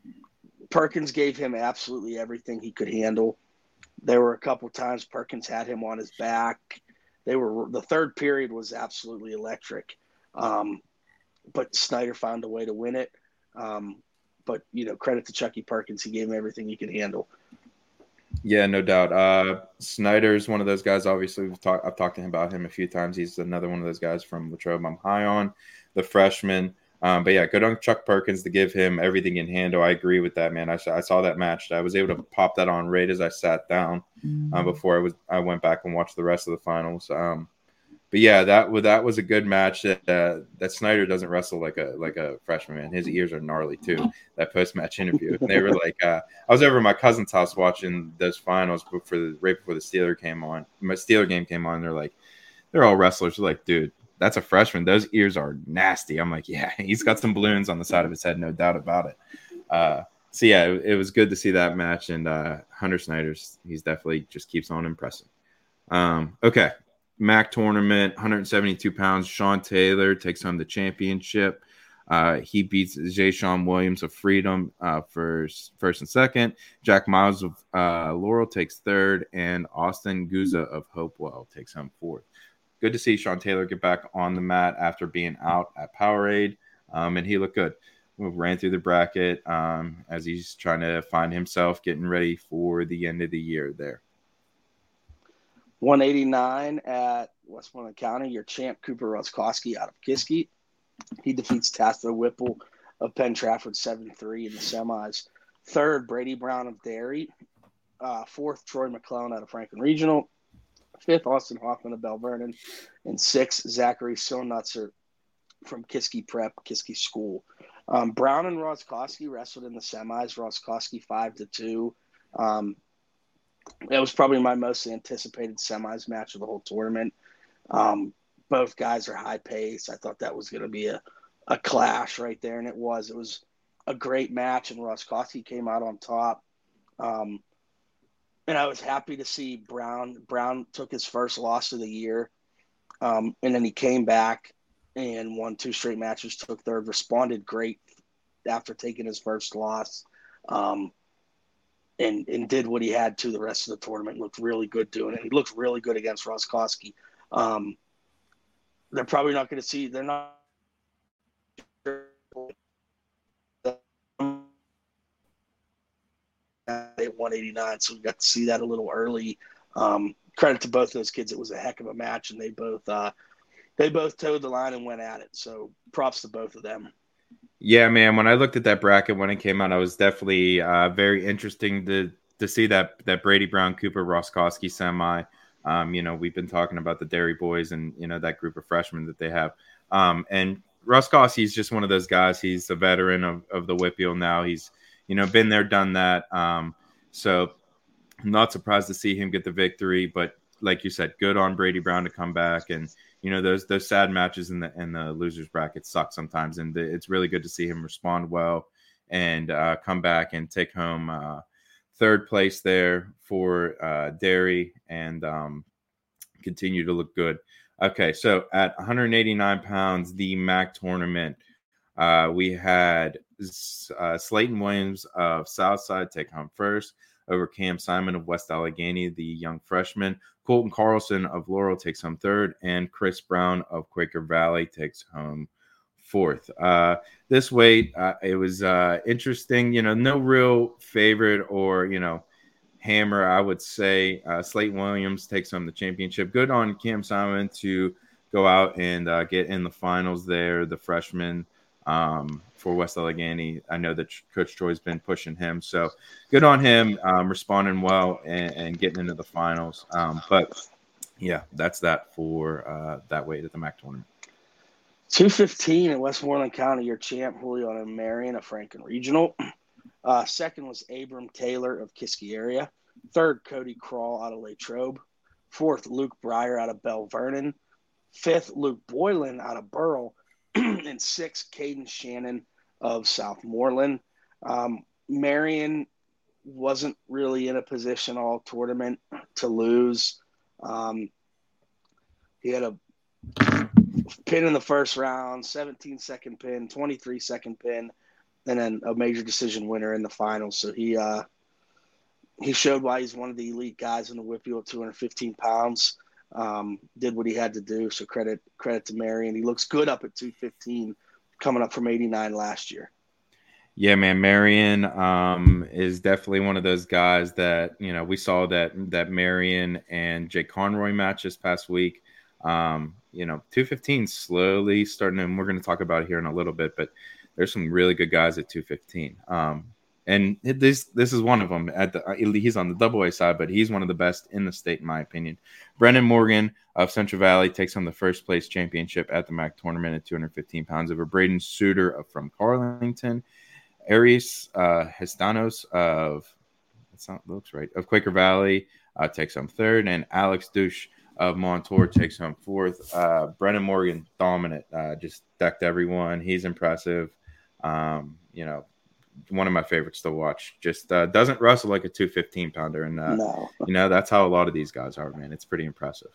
B: Perkins gave him absolutely everything he could handle. There were a couple times Perkins had him on his back. They were the third period was absolutely electric. Um, But Snyder found a way to win it. Um, but, you know, credit to Chucky Perkins. He gave him everything he could handle.
A: Yeah, no doubt. Uh, Snyder's one of those guys, obviously, we've talk, I've talked to him about him a few times. He's another one of those guys from Latrobe I'm high on, the freshman. Um, but, yeah, good on Chuck Perkins to give him everything in handle. I agree with that, man. I, I saw that match. I was able to pop that on right as I sat down uh, before I was I went back and watched the rest of the finals. Um But yeah, that was that was a good match. That uh, that Snyder doesn't wrestle like a like a freshman, man. His ears are gnarly too. That post match interview, they were like, uh, I was over at my cousin's house watching those finals before the right before the Steeler came on. My Steeler game came on. They're like, they're all wrestlers. They're like, dude, that's a freshman. Those ears are nasty. I'm like, yeah, he's got some balloons on the side of his head, no doubt about it. Uh, so yeah, it, it was good to see that match. And uh, Hunter Snyder's, he's definitely just keeps on impressing. Um, okay. M A C tournament, one seventy-two pounds. Sean Taylor takes home the championship. Uh, he beats Jay Sean Williams of Freedom uh, for first and second. Jack Miles of uh, Laurel takes third, and Austin Guza of Hopewell takes home fourth. Good to see Sean Taylor get back on the mat after being out at Powerade, um, and he looked good. We ran through the bracket um, as he's trying to find himself, getting ready for the end of the year there.
B: one eighty-nine at Westmoreland County, your champ Cooper Roskowski out of Kiski. He defeats Tasso Whipple of Penn Trafford seven three in the semis. Third, Brady Brown of Derry. Uh, fourth, Troy McClellan out of Franklin Regional. Fifth, Austin Hoffman of Bell Vernon. And sixth, Zachary Sonutzer from Kiski Prep, Kiski School. Um, Brown and Roskowski wrestled in the semis. Roskowski five to two. Um, that was probably my most anticipated semis match of the whole tournament. Um, both guys are high pace. I thought that was going to be a, a clash right there, and it was. It was a great match, and Roskowski came out on top. Um, and I was happy to see Brown. Brown took his first loss of the year, um, and then he came back and won two straight matches, took third, responded great after taking his first loss, um, and, and did what he had to the rest of the tournament. Looked really good doing it. He looked really good against Roskowski. Um, they're probably not going to see – they're not at one eighty-nine, so we got to see that a little early. Um, credit to both those kids. It was a heck of a match, and they both uh, they both towed the line and went at it. So props to both of them.
A: Yeah, man. When I looked at that bracket when it came out, I was definitely uh, very interesting to to see that that Brady Brown Cooper Roskowski semi. Um, you know, we've been talking about the Derry boys and you know that group of freshmen that they have. Um, and Roskowski is just one of those guys. He's a veteran of of the Whitfield now. He's you know been there, done that. Um, so I'm not surprised to see him get the victory. But like you said, good on Brady Brown to come back and. You know, those those sad matches in the in the losers bracket suck sometimes, and the, it's really good to see him respond well and uh, come back and take home uh, third place there for uh, Derry and um, continue to look good. Okay, so at one eighty-nine pounds, the M A C tournament, uh, we had uh, Slayton Williams of Southside take home first over Cam Simon of West Allegheny, the young freshman. Colton Carlson of Laurel takes home third, and Chris Brown of Quaker Valley takes home fourth. Uh, this weight, uh, it was uh, interesting. You know, no real favorite or, you know, hammer, I would say. Uh, Slayton Williams takes home the championship. Good on Cam Simon to go out and uh, get in the finals there, the freshman. Um, for West Allegheny. I know that Coach Troy's been pushing him, so good on him, um, responding well and, and getting into the finals. Um, but yeah, that's that for uh, that weight at the M A C tournament.
B: two fifteen in Westmoreland County, your champ Julio and Marion of Franklin Regional. Uh, second was Abram Taylor of Kiski area. Third, Cody Crawl out of Latrobe. Fourth, Luke Breyer out of Bell Vernon. Fifth, Luke Boylan out of Burrell. And sixth, Caden Shannon of Southmoreland. Um, Marion wasn't really in a position all tournament to lose. Um, he had a pin in the first round, seventeen second pin, twenty-three second pin, and then a major decision winner in the finals. So he uh, he showed why he's one of the elite guys in the Whitfield at two hundred fifteen pounds. Um, did what he had to do. So credit credit to Marion. He looks good up at two fifteen, coming up from eighty-nine last year.
A: Yeah, man, Marion um, is definitely one of those guys that, you know, we saw that that Marion and Jake Conroy match this past week. Um, you know, two fifteen slowly starting, and we're going to talk about it here in a little bit, but there's some really good guys at two fifteen. Um, and this this is one of them. At the he's on the double A side, but he's one of the best in the state, in my opinion. Brendan Morgan of Central Valley takes home the first place championship at the M A C tournament at two hundred fifteen pounds over Braden Suter from Carlington. Aries uh, Histanos of that's not looks right of Quaker Valley uh, takes home third, and Alex Douche of Montour takes home fourth. Uh, Brendan Morgan dominant, uh, just decked everyone. He's impressive. Um, you know. One of my favorites to watch. Just uh, doesn't wrestle like a two fifteen pounder, and uh,
B: No.
A: you know that's how a lot of these guys are, man. It's pretty impressive.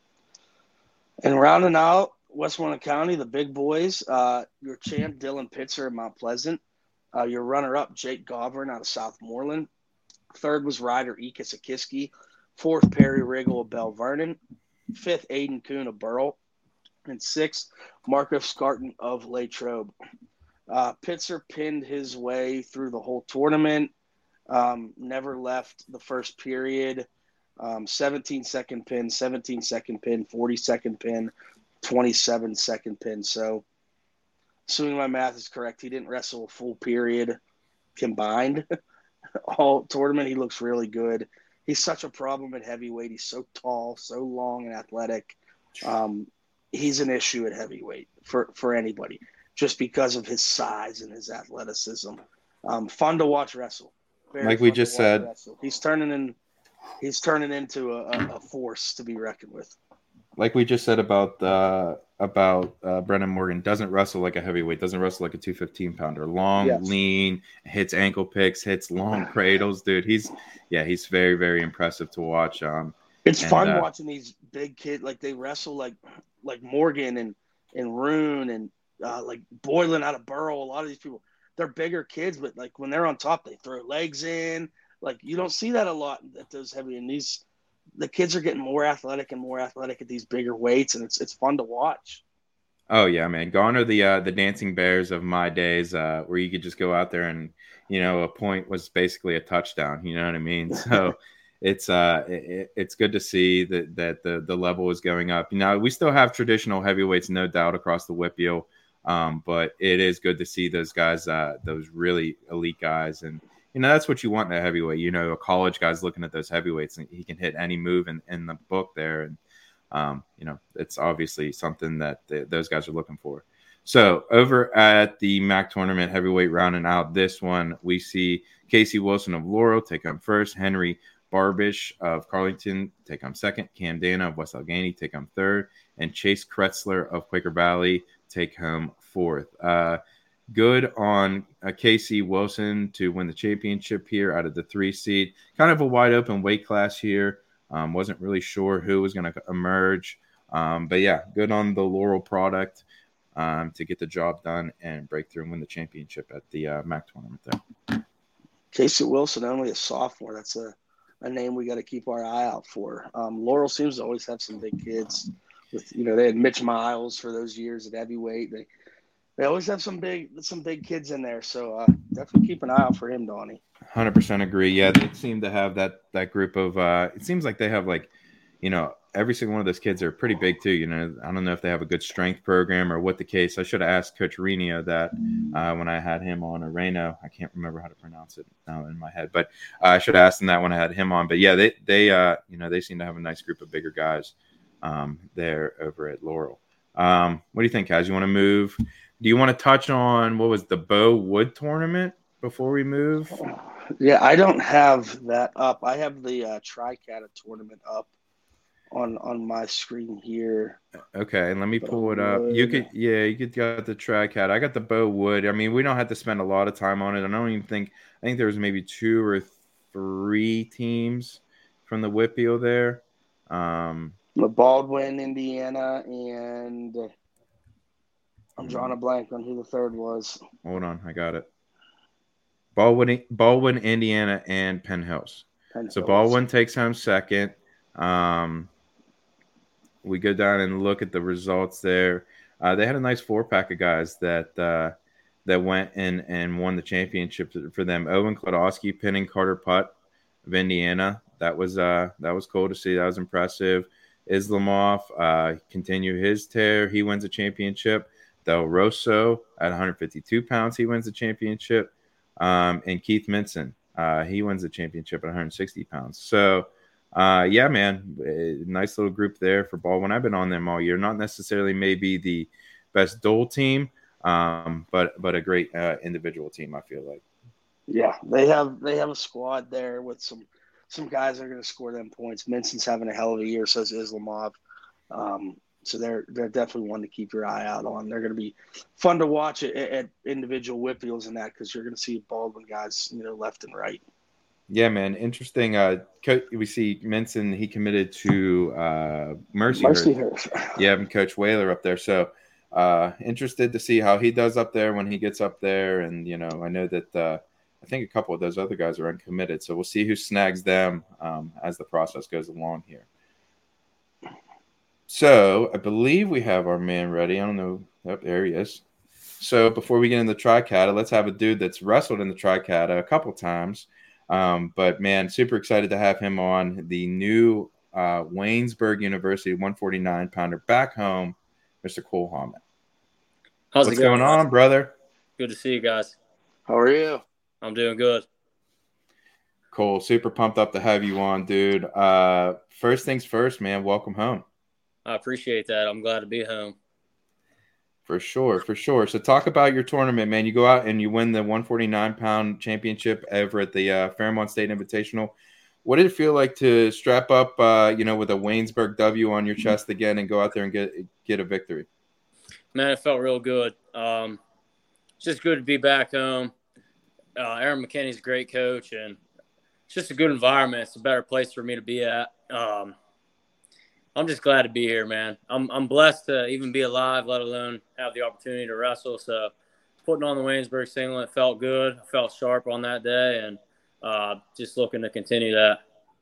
B: And rounding out Westmoreland County, the big boys, uh, your champ Dylan Pitzer of Mount Pleasant, uh, your runner-up Jake Govern out of Southmoreland. Third was Ryder Ekus of Kiski. Fourth, Perry Riggle of Bell Vernon. Fifth, Aiden Kuhn of Burrell. And sixth, Marco Scarton of Latrobe. Uh, Pitzer pinned his way through the whole tournament, um, never left the first period. Um, seventeen second pin, seventeen second pin, forty second pin, twenty-seven second pin. So, assuming my math is correct, he didn't wrestle a full period combined all tournament. He looks really good. He's such a problem at heavyweight. He's so tall, so long and athletic. Um, he's an issue at heavyweight for, for anybody just because of his size and his athleticism. Um, fun to watch wrestle. Very
A: like we
B: fun to
A: just
B: watch
A: said,
B: wrestle. He's turning in. He's turning into a, a force to be reckoned with.
A: Like we just said about uh, about uh, Brennan Morgan, doesn't wrestle like a heavyweight, doesn't wrestle like a two fifteen pounder. Long,
B: Yes.
A: lean, hits ankle picks, hits long cradles, dude. He's yeah, he's very, very impressive to watch. Um,
B: It's
A: and,
B: fun
A: uh,
B: watching these big kids like they wrestle like like Morgan and and Rune and uh, like Boylan out of Burrow. A lot of these people, they're bigger kids, but like when they're on top, they throw legs in. Like you don't see that a lot at those heavy. And these the kids are getting more athletic and more athletic at these bigger weights, and it's it's fun to watch.
A: Oh yeah, man. Gone are the uh, the dancing bears of my days, uh, where you could just go out there and you know a point was basically a touchdown. You know what I mean? So it's uh it, it's good to see that that the the level is going up. Now we still have traditional heavyweights, no doubt, across the Whippeal, um, but it is good to see those guys, uh, those really elite guys, and you know that's what you want in a heavyweight. You know, a college guy's looking at those heavyweights, and he can hit any move in, in the book there, and Um, you know, it's obviously something that the, those guys are looking for. So over at the M A C tournament heavyweight rounding out this one, we see Casey Wilson of Laurel take home first, Henry Barbish of Carleton take home second, Cam Dana of West Allegheny take home third, and Chase Kretzler of Quaker Valley take home fourth. Uh, good on uh, Casey Wilson to win the championship here out of the three seed. Kind of a wide open weight class here. Um, wasn't really sure who was going to emerge. Um, but, yeah, good on the Laurel product um, to get the job done and break through and win the championship at the uh, M A C tournament there.
B: Casey Wilson, only a sophomore. That's a, a name we got to keep our eye out for. Um, Laurel seems to always have some big kids. With you know, they had Mitch Miles for those years at heavyweight. They they always have some big some big kids in there. So uh, definitely keep an eye out for him, Donnie.
A: one hundred percent agree. Yeah, they seem to have that that group of uh it seems like they have like, you know, every single one of those kids are pretty big too. You know, I don't know if they have a good strength program or what the case. I should have asked Coach Reno that uh, when I had him on, or Reno. I can't remember how to pronounce it now in my head, but uh, I should have asked him that when I had him on. But yeah, they they uh you know they seem to have a nice group of bigger guys um there over at Laurel. Um, what do you think, Kaz? You want to move? Do you want to touch on what was the Bo Wood tournament before we move?
B: Yeah, I don't have that up. I have the uh, Tri-Cata tournament up on on my screen here.
A: Okay, let me pull it up. You could, yeah, you could got the Tri-Cat. I got the Bo Wood. I mean, we don't have to spend a lot of time on it. I don't even think. I think there was maybe two or three teams from the Whippeal there. Um,
B: The Baldwin, Indiana, and I'm drawing a blank on who the third was.
A: Hold on, I got it. Baldwin, Baldwin, Indiana, and Penn Hills.
B: Penn
A: So
B: Hills.
A: Baldwin takes home second. Um, we go down and look at the results there. Uh, they had a nice four pack of guys that uh, that went in and won the championship for them. Owen Klodowski pinning Carter Putt of Indiana. That was uh, that was cool to see. That was impressive. Islamov uh, continue his tear. He wins a championship. Del Rosso at one hundred fifty-two pounds, he wins the championship. Um, and Keith Minson, uh, he wins the championship at one hundred sixty pounds. So, uh, yeah, man, a nice little group there for Baldwin. I've been on them all year. Not necessarily maybe the best dual team, um, but but a great uh, individual team, I feel like.
B: Yeah, they have they have a squad there with some some guys that are going to score them points. Minson's having a hell of a year, so is Islamov. Um, so they're they're definitely one to keep your eye out on. They're going to be fun to watch at, at individual Whippeals and that, because you're going to see Baldwin guys, you know, left and right.
A: Yeah, man, interesting. Uh, co- we see Minson. He committed to uh, Mercyhurst.
B: Mercyhurst.
A: Yeah, and Coach Whaler up there. So uh, interested to see how he does up there when he gets up there. And you know, I know that uh, I think a couple of those other guys are uncommitted. So we'll see who snags them um, as the process goes along here. So I believe we have our man ready. I don't know. Yep, there he is. So before we get into the Tri-Cata, let's have a dude that's wrestled in the Tri-Cata a couple times. Um, but man, super excited to have him on the new uh, Waynesburg University one forty-nine pounder back home, Mister Cole Hallman.
E: How's
A: What's
E: it going,
A: going on, brother?
E: Good to see you guys.
B: How are you?
E: I'm doing good.
A: Cole, super pumped up to have you on, dude. Uh, first things first, man, welcome home.
E: I appreciate that. I'm glad to be home.
A: For sure, for sure. So talk about your tournament, man. You go out and you win the one forty-nine pound championship over at the uh, Fairmont State Invitational. What did it feel like to strap up, uh, you know, with a Waynesburg W on your chest again and go out there and get get a victory?
E: Man, it felt real good. Um, it's just good to be back home. Uh, Aaron McKinney's a great coach, and it's just a good environment. It's a better place for me to be at. Um, I'm just glad to be here, man. I'm I'm blessed to even be alive, let alone have the opportunity to wrestle. So putting on the Waynesburg singlet felt good. I felt sharp on that day, and uh, just looking to continue that.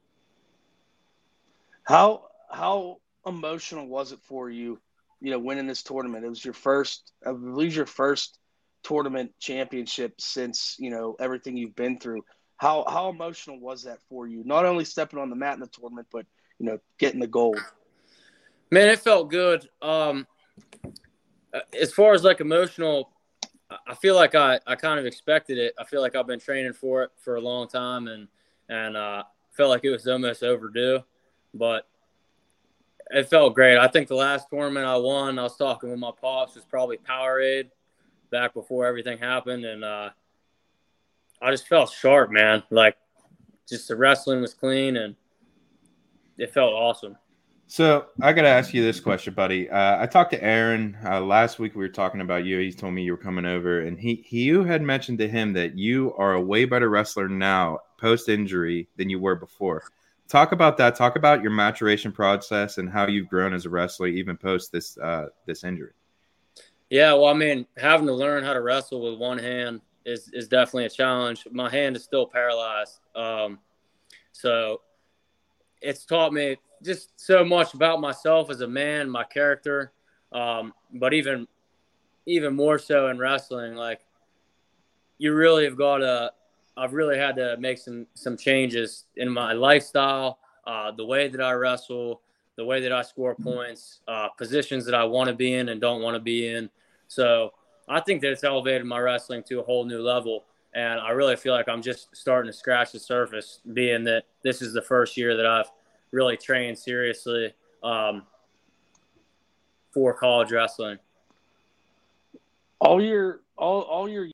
B: How how emotional was it for you, you know, winning this tournament? It was your first, I believe, your first tournament championship since, you know, everything you've been through. How how emotional was that for you? Not only stepping on the mat in the tournament, but, you know, getting the gold.
E: Man, it felt good. Um, as far as like emotional, I feel like I, I kind of expected it. I feel like I've been training for it for a long time, and and uh, felt like it was almost overdue. But it felt great. I think the last tournament I won, I was talking with my pops, was probably Powerade back before everything happened, and uh, I just felt sharp, man. Like, just the wrestling was clean, and it felt awesome.
A: So I got to ask you this question, buddy. Uh, I talked to Aaron uh, last week. We were talking about you. He told me you were coming over, and he, he you had mentioned to him that you are a way better wrestler now post injury than you were before. Talk about that. Talk about your maturation process and how you've grown as a wrestler even post this uh, this injury.
E: Yeah, well, I mean, having to learn how to wrestle with one hand is is definitely a challenge. My hand is still paralyzed, um, so it's taught me just so much about myself as a man, my character, um, but even even more so in wrestling. Like, you really have got to – I've really had to make some some changes in my lifestyle, uh, the way that I wrestle, the way that I score points, uh, positions that I want to be in and don't want to be in. So I think that it's elevated my wrestling to a whole new level, and I really feel like I'm just starting to scratch the surface, being that this is the first year that I've really trained seriously um, for college wrestling.
B: All your all all your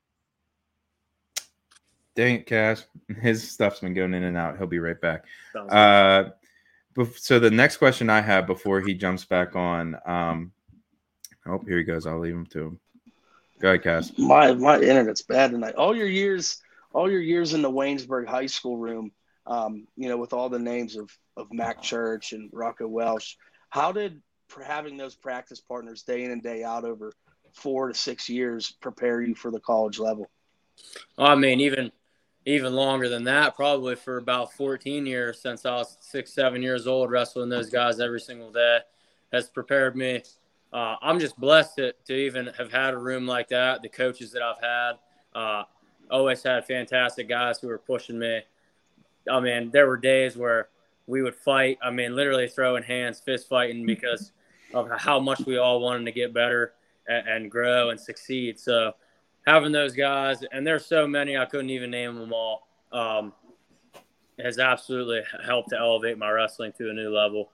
A: Dang it, Cass. His stuff's been going in and out. He'll be right back. Uh, so the next question I have before he jumps back on. Um, oh, here he goes. I'll leave him to him. Go ahead, Cass.
B: My my internet's bad tonight. All your years, all your years in the Waynesburg High School room, um, you know, with all the names of of Mac Church and Rocco Welsh. How did having those practice partners day in and day out over four to six years prepare you for the college level?
E: I mean, even even longer than that, probably for about fourteen years, since I was six, seven years old, wrestling those guys every single day has prepared me. Uh, I'm just blessed to, to even have had a room like that. The coaches that I've had, uh, always had fantastic guys who were pushing me. I mean, there were days where we would fight. I mean, literally throwing hands, fist fighting because of how much we all wanted to get better and, and grow and succeed. So having those guys, and there's so many, I couldn't even name them all, um, has absolutely helped to elevate my wrestling to a new level.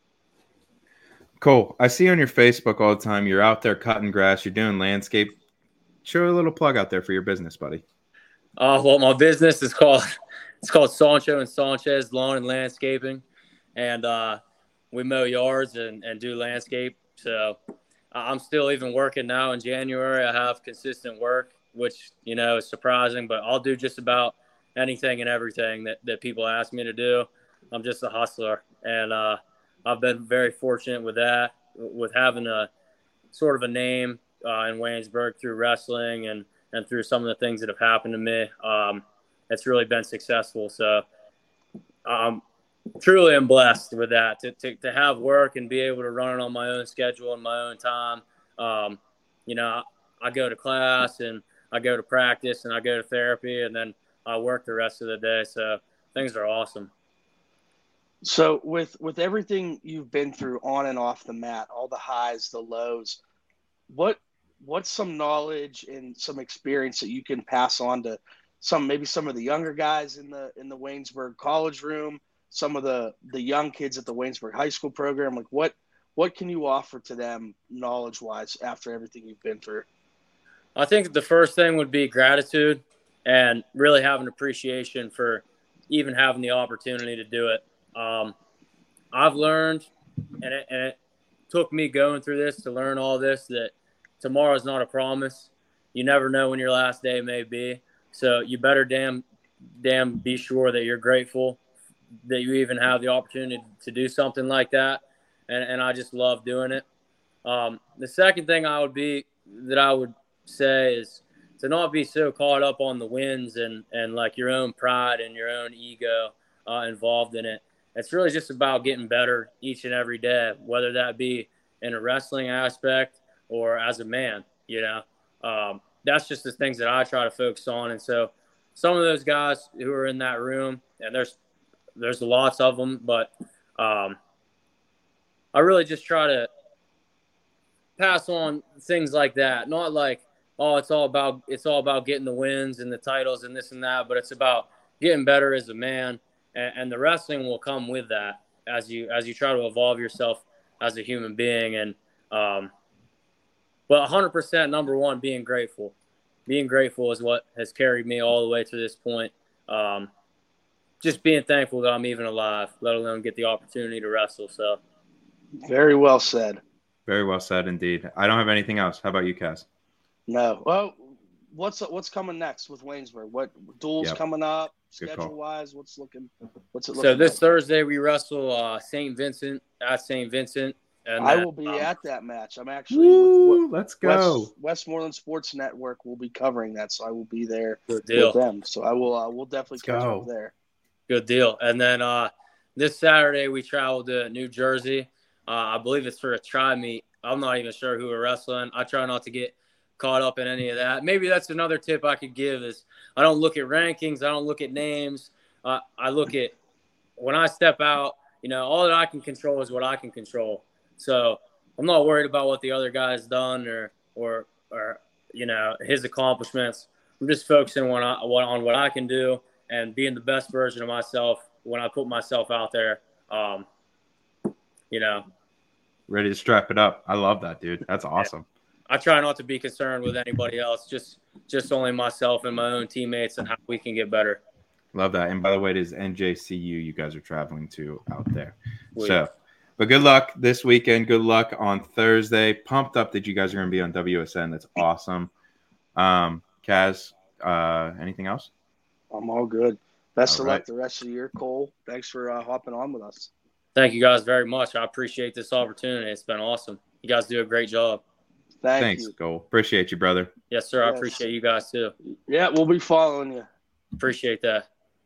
A: Cole, I see on your Facebook all the time you're out there cutting grass, you're doing landscape. Show a little plug out there for your business, buddy.
E: Uh, well, my business is called it's called Sancho and Sanchez Lawn and Landscaping, and uh, we mow yards and, and do landscape. So I'm still even working now in January. I have consistent work, which, you know, is surprising, but I'll do just about anything and everything that, that people ask me to do. I'm just a hustler, and uh, I've been very fortunate with that, with having a sort of a name uh, in Waynesburg through wrestling and, and through some of the things that have happened to me. Um, it's really been successful. So um, truly am blessed with that, to, to, to have work and be able to run it on my own schedule and my own time. Um, you know, I, I go to class and I go to practice and I go to therapy, and then I work the rest of the day. So things are awesome.
B: So with with everything you've been through on and off the mat, all the highs, the lows, what what's some knowledge and some experience that you can pass on to some maybe some of the younger guys in the in the Waynesburg College room, some of the the young kids at the Waynesburg High School program? Like what what can you offer to them knowledge wise after everything you've been through?
E: I think the first thing would be gratitude and really have an appreciation for even having the opportunity to do it. Um, I've learned, and it, and it took me going through this to learn all this, that tomorrow's not a promise. You never know when your last day may be. So you better damn, damn be sure that you're grateful that you even have the opportunity to do something like that. And, and I just love doing it. Um, the second thing I would be, that I would say is to not be so caught up on the wins and, and like your own pride and your own ego uh, involved in it. It's really just about getting better each and every day, whether that be in a wrestling aspect or as a man, you know. Um, that's just the things that I try to focus on. And so some of those guys who are in that room, and there's there's lots of them, but um, I really just try to pass on things like that. Not like, oh, it's all about it's all about getting the wins and the titles and this and that, but it's about getting better as a man. And the wrestling will come with that as you as you try to evolve yourself as a human being. And um, but one hundred percent number one, being grateful. Being grateful is what has carried me all the way to this point. Um, just being thankful that I'm even alive, let alone get the opportunity to wrestle. So,
B: very well said.
A: Very well said, indeed. I don't have anything else. How about you, Kaz?
B: No. Well, what's what's coming next with Waynesburg? What duels yep. coming up? Schedule wise, what's looking? What's it looking?
E: So this
B: like?
E: Thursday we wrestle uh, Saint Vincent at Saint Vincent, and
B: I
E: then,
B: will be
E: um,
B: at that match. I'm actually.
A: Woo,
B: with,
A: let's go.
B: West, Westmoreland Sports Network will be covering that, so I will be there
E: Good deal.
B: with them. So I will. Uh, we'll definitely
A: let's
B: catch
A: go.
B: up there.
E: Good deal. And then uh, this Saturday we travel to New Jersey. Uh, I believe it's for a tri meet. I'm not even sure who we're wrestling. I try not to get caught up in any of that. Maybe that's another tip I could give is I don't look at rankings. I don't look at names. Uh, I look at when I step out, you know, all that I can control is what I can control. So I'm not worried about what the other guy's done or, or, or you know, his accomplishments. I'm just focusing on, on what I can do and being the best version of myself when I put myself out there, um, you know.
A: Ready to strap it up. I love that, dude. That's awesome.
E: I try not to be concerned with anybody else, just just only myself and my own teammates and how we can get better.
A: Love that. And by the way, it is N J C U you guys are traveling to out there.
E: Sweet.
A: So, but good luck this weekend. Good luck on Thursday. Pumped up that you guys are going to be on W S N. That's awesome. Um, Kaz, uh, anything else?
B: I'm all good. Best
A: all
B: of
A: right.
B: luck the rest of the year, Cole. Thanks for uh, hopping on with us.
E: Thank you guys very much. I appreciate this opportunity. It's been awesome. You guys do a great job.
B: Thank
A: Thanks,
B: you.
A: Cole. Appreciate you, brother.
E: Yes, sir.
B: Yes.
E: I appreciate you guys too.
B: Yeah, we'll be following you.
E: Appreciate that.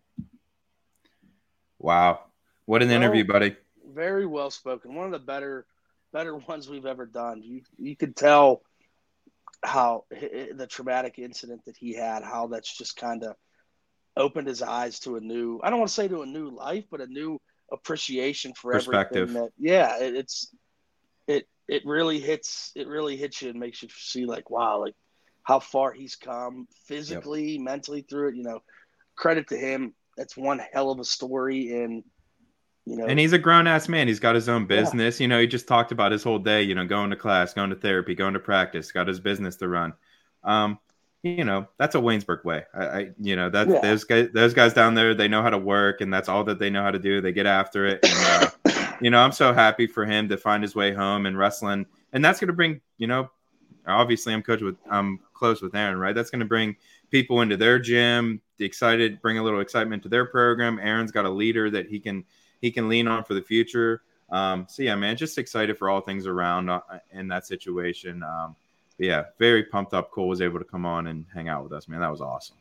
A: Wow. What an
B: Well,
A: interview, buddy.
B: Very well spoken. One of the better better ones we've ever done. You you could tell how the traumatic incident that he had, how that's just kind of opened his eyes to a new, I don't want to say to a new life, but a new appreciation for
A: Perspective.
B: everything that, yeah, it, it's, it, it really hits, it really hits you and makes you see like, wow, like how far he's come physically, yep. mentally through it, you know, credit to him. That's one hell of a story. And, you know,
A: and he's a grown ass man. He's got his own business. Yeah. You know, he just talked about his whole day, you know, going to class, going to therapy, going to practice, got his business to run. Um, you know, that's a Waynesburg way. I, I you know, that's, yeah. those guys, those guys down there, they know how to work, and that's all that they know how to do. They get after it. And, uh, you know, I'm so happy for him to find his way home and wrestling. And that's going to bring, you know, obviously I'm coach with, I'm close with Aaron, right? That's going to bring people into their gym, the excited, bring a little excitement to their program. Aaron's got a leader that he can, he can lean on for the future. Um, so yeah, man, just excited for all things around uh, in that situation. Um, but yeah, very pumped up. Cole was able to come on and hang out with us, man. That was awesome.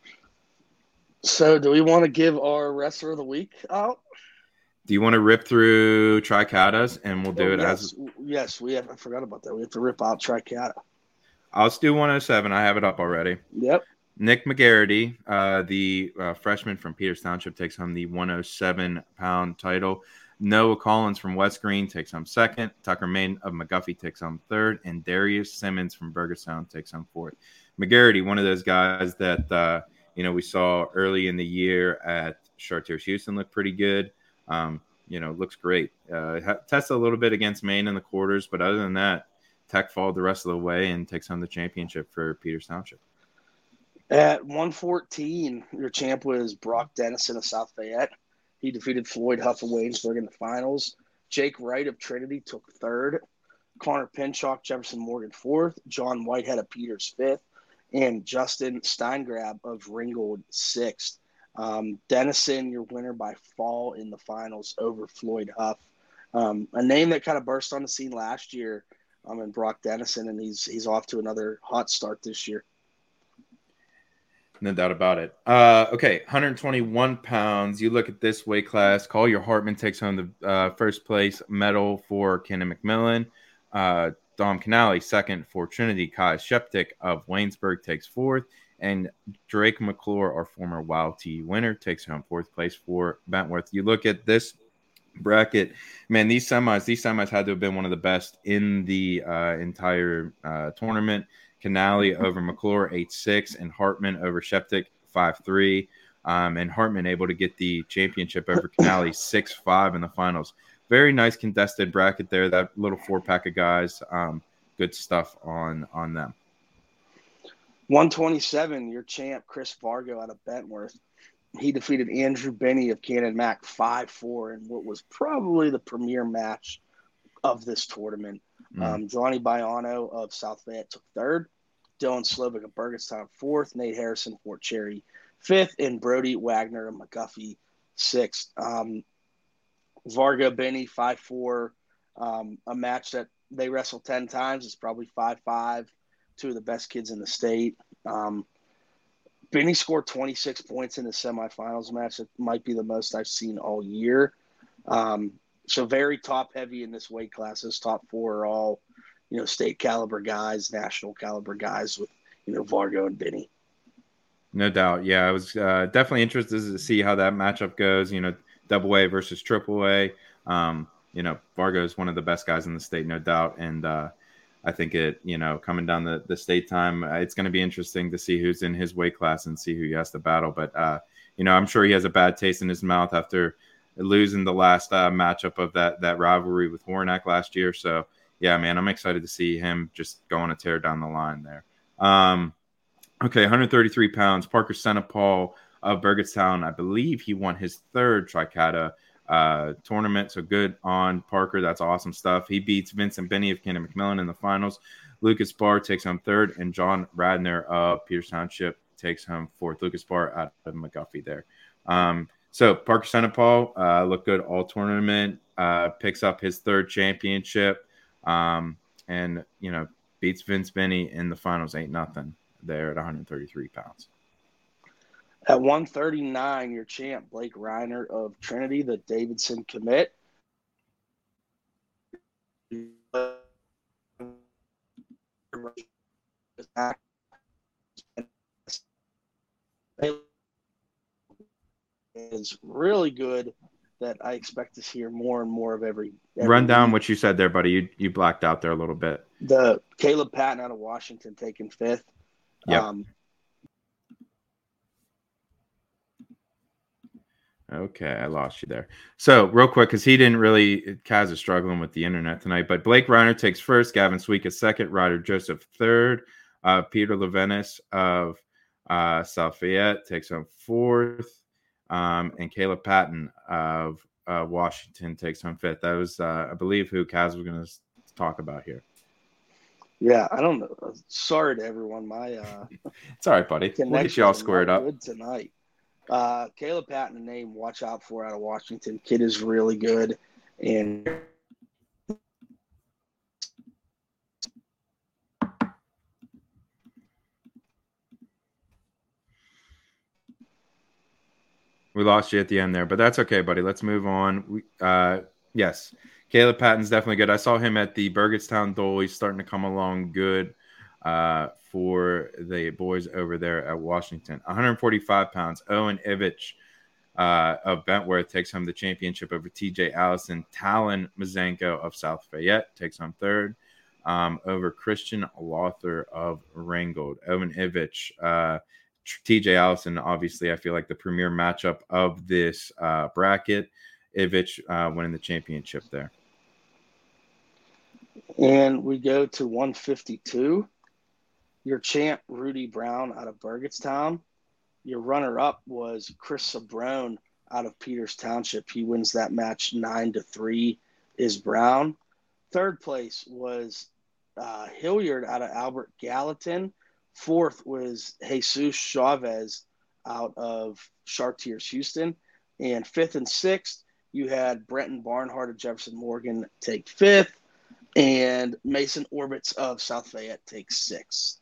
B: So do we want to give our wrestler of the week out?
A: Do you want to rip through Tricatas and we'll do
B: oh,
A: it
B: yes.
A: as
B: yes, we have, I forgot about that. We have to rip out Tricata.
A: I'll do one oh seven. I have it up already.
B: Yep.
A: Nick McGarity, uh, the uh, freshman from Peters Township, takes home the one oh seven pound title. Noah Collins from West Green takes home second. Tucker Main of McGuffey takes home third. And Darius Simmons from Burgerstown takes home fourth. McGarity, one of those guys that, uh, you know, we saw early in the year at Chartiers Houston, looked pretty good. Um, you know, looks great. Uh, tested a little bit against Maine in the quarters, but other than that, Tech followed the rest of the way and takes home the championship for Peters Township.
B: At one fourteen, your champ was Brock Dennison of South Fayette. He defeated Floyd Huff of Waynesburg in the finals. Jake Wright of Trinity took third. Connor Pinchuk, Jefferson Morgan fourth. John Whitehead of Peters fifth. And Justin Steingrab of Ringgold sixth. Um, Dennison, your winner by fall in the finals over Floyd Huff. Um, a name that kind of burst on the scene last year um, in Brock Dennison, and he's he's off to another hot start this year.
A: No doubt about it. Uh, okay, one hundred twenty-one pounds. You look at this weight class. Collier Hartman takes home the uh, first place medal for Kenan McMillan. Uh, Dom Canali, second for Trinity. Kai Sheptick of Waynesburg takes fourth. And Drake McClure, our former Wild T winner, takes home fourth place for Bentworth. You look at this bracket, man, these semis, these semis had to have been one of the best in the uh, entire uh, tournament. Canali over McClure, eight six, and Hartman over Sheptick, five three. Um, and Hartman able to get the championship over Canali, six five in the finals. Very nice contested bracket there, that little four-pack of guys. Um, good stuff on, on them.
B: one twenty-seven, your champ, Chris Vargo out of Bentworth. He defeated Andrew Benny of Cannon Mac five four in what was probably the premier match of this tournament. Mm. Um, Johnny Baiano of South Fayette took third. Dylan Slovic of Burgettstown fourth. Nate Harrison, Fort Cherry fifth. And Brody Wagner of McGuffey sixth. Um, Varga Benny five four. Um, a match that they wrestled ten times. It's probably five five. Two of the best kids in the state. Um, Benny scored twenty-six points in the semifinals match. It might be the most I've seen all year. Um, so very top heavy in this weight class. Those top four are all, you know, state caliber guys, national caliber guys with, you know, Vargo and Benny.
A: No doubt. Yeah, I was uh, definitely interested to see how that matchup goes, you know, double A versus triple A. Um, you know, Vargo is one of the best guys in the state, no doubt. And uh, I think it, you know, coming down the, the state time, uh, it's going to be interesting to see who's in his weight class and see who he has to battle. But, uh, you know, I'm sure he has a bad taste in his mouth after losing the last uh, matchup of that that rivalry with Warnock last year. So, yeah, man, I'm excited to see him just going to tear down the line there. Um, okay, one hundred thirty-three pounds. Parker Senapal of Burgettstown. I believe he won his third Tricata uh, tournament. So good on Parker. That's awesome stuff. He beats Vincent Benny of Kenan McMillan in the finals. Lucas Barr takes home third, and John Radner of Peters Township takes home fourth. Lucas Barr out of McGuffey there. Um, so Parker Senapal uh, looked good all tournament, uh, picks up his third championship, um, and, you know, beats Vince Benny in the finals, ain't nothing there at one hundred thirty-three pounds.
B: At one thirty-nine, your champ, Blake Reiner of Trinity, the Davidson commit. Is really good that I expect to hear more and more of every, every
A: Run down
B: week.
A: what you said there, buddy. You you blacked out there a little bit.
B: The Caleb Patton out of Washington taking fifth.
A: Yeah.
B: Um,
A: Okay, I lost you there. So real quick, because he didn't really, Kaz is struggling with the internet tonight, but Blake Reiner takes first, Gavin Sweek is second, Ryder Joseph third, uh, Peter Levenis of uh, South Fayette takes home fourth, um, and Caleb Patton of uh, Washington takes home fifth. That was, uh, I believe, who Kaz was going to talk about here.
B: Yeah, I don't know. Sorry to everyone. My uh,
A: it's all right, buddy. We'll get you all squared up.
B: Good tonight. Uh, Caleb Patton, a name watch out for out of Washington. Kid is really good, and
A: we lost you at the end there, but that's okay, buddy. Let's move on. We, uh, yes, Caleb Patton's definitely good. I saw him at the Burgettstown Dole. He's starting to come along good. uh, for the boys over there at Washington. one forty-five pounds. Owen Ivich uh, of Bentworth takes home the championship over T J Allison. Talon Mazenko of South Fayette takes home third um, over Christian Lothar of Ringgold. Owen Ivich, uh, T J Allison, obviously, I feel like the premier matchup of this uh, bracket. Ivich uh, winning the championship there.
B: And we go to one fifty-two. Your champ, Rudy Brown, out of Burgettstown. Your runner-up was Chris Sabrone out of Peters Township. He wins that match nine to three. Is Brown. Third place was uh, Hilliard out of Albert Gallatin. Fourth was Jesus Chavez out of Chartiers Houston. And fifth and sixth, you had Brenton Barnhart of Jefferson Morgan take fifth, and Mason Orbitz of South Fayette takes sixth.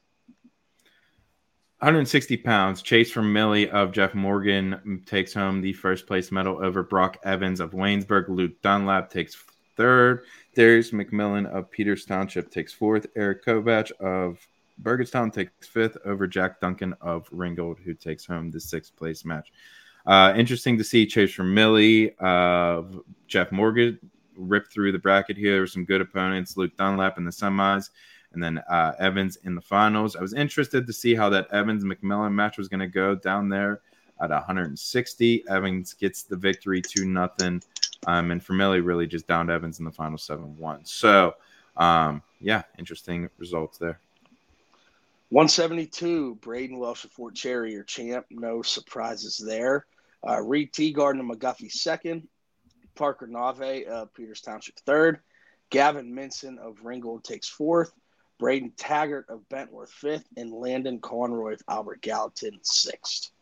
A: one sixty pounds. Chase from Millie of Jeff Morgan takes home the first place medal over Brock Evans of Waynesburg. Luke Dunlap takes third. Darius McMillan of Peters Township takes fourth. Eric Kovach of Burgettstown takes fifth over Jack Duncan of Ringgold, who takes home the sixth place match. Uh, interesting to see Chase from Millie of Jeff Morgan rip through the bracket here. There were some good opponents. Luke Dunlap in the semis, and then uh, Evans in the finals. I was interested to see how that Evans-McMillan match was going to go down there at one sixty. Evans gets the victory two nothing, um, and Millie really just downed Evans in the final seven one. So, um, yeah, interesting results there.
B: one seventy-two, Braden Welsh of Fort Cherry, your champ. No surprises there. Uh, Reed Teagarden of McGuffey second. Parker Nave of Peters Township third. Gavin Minson of Ringgold takes fourth. Braden Taggart of Bentworth fifth. And Landon Conroy of Albert Gallatin sixth.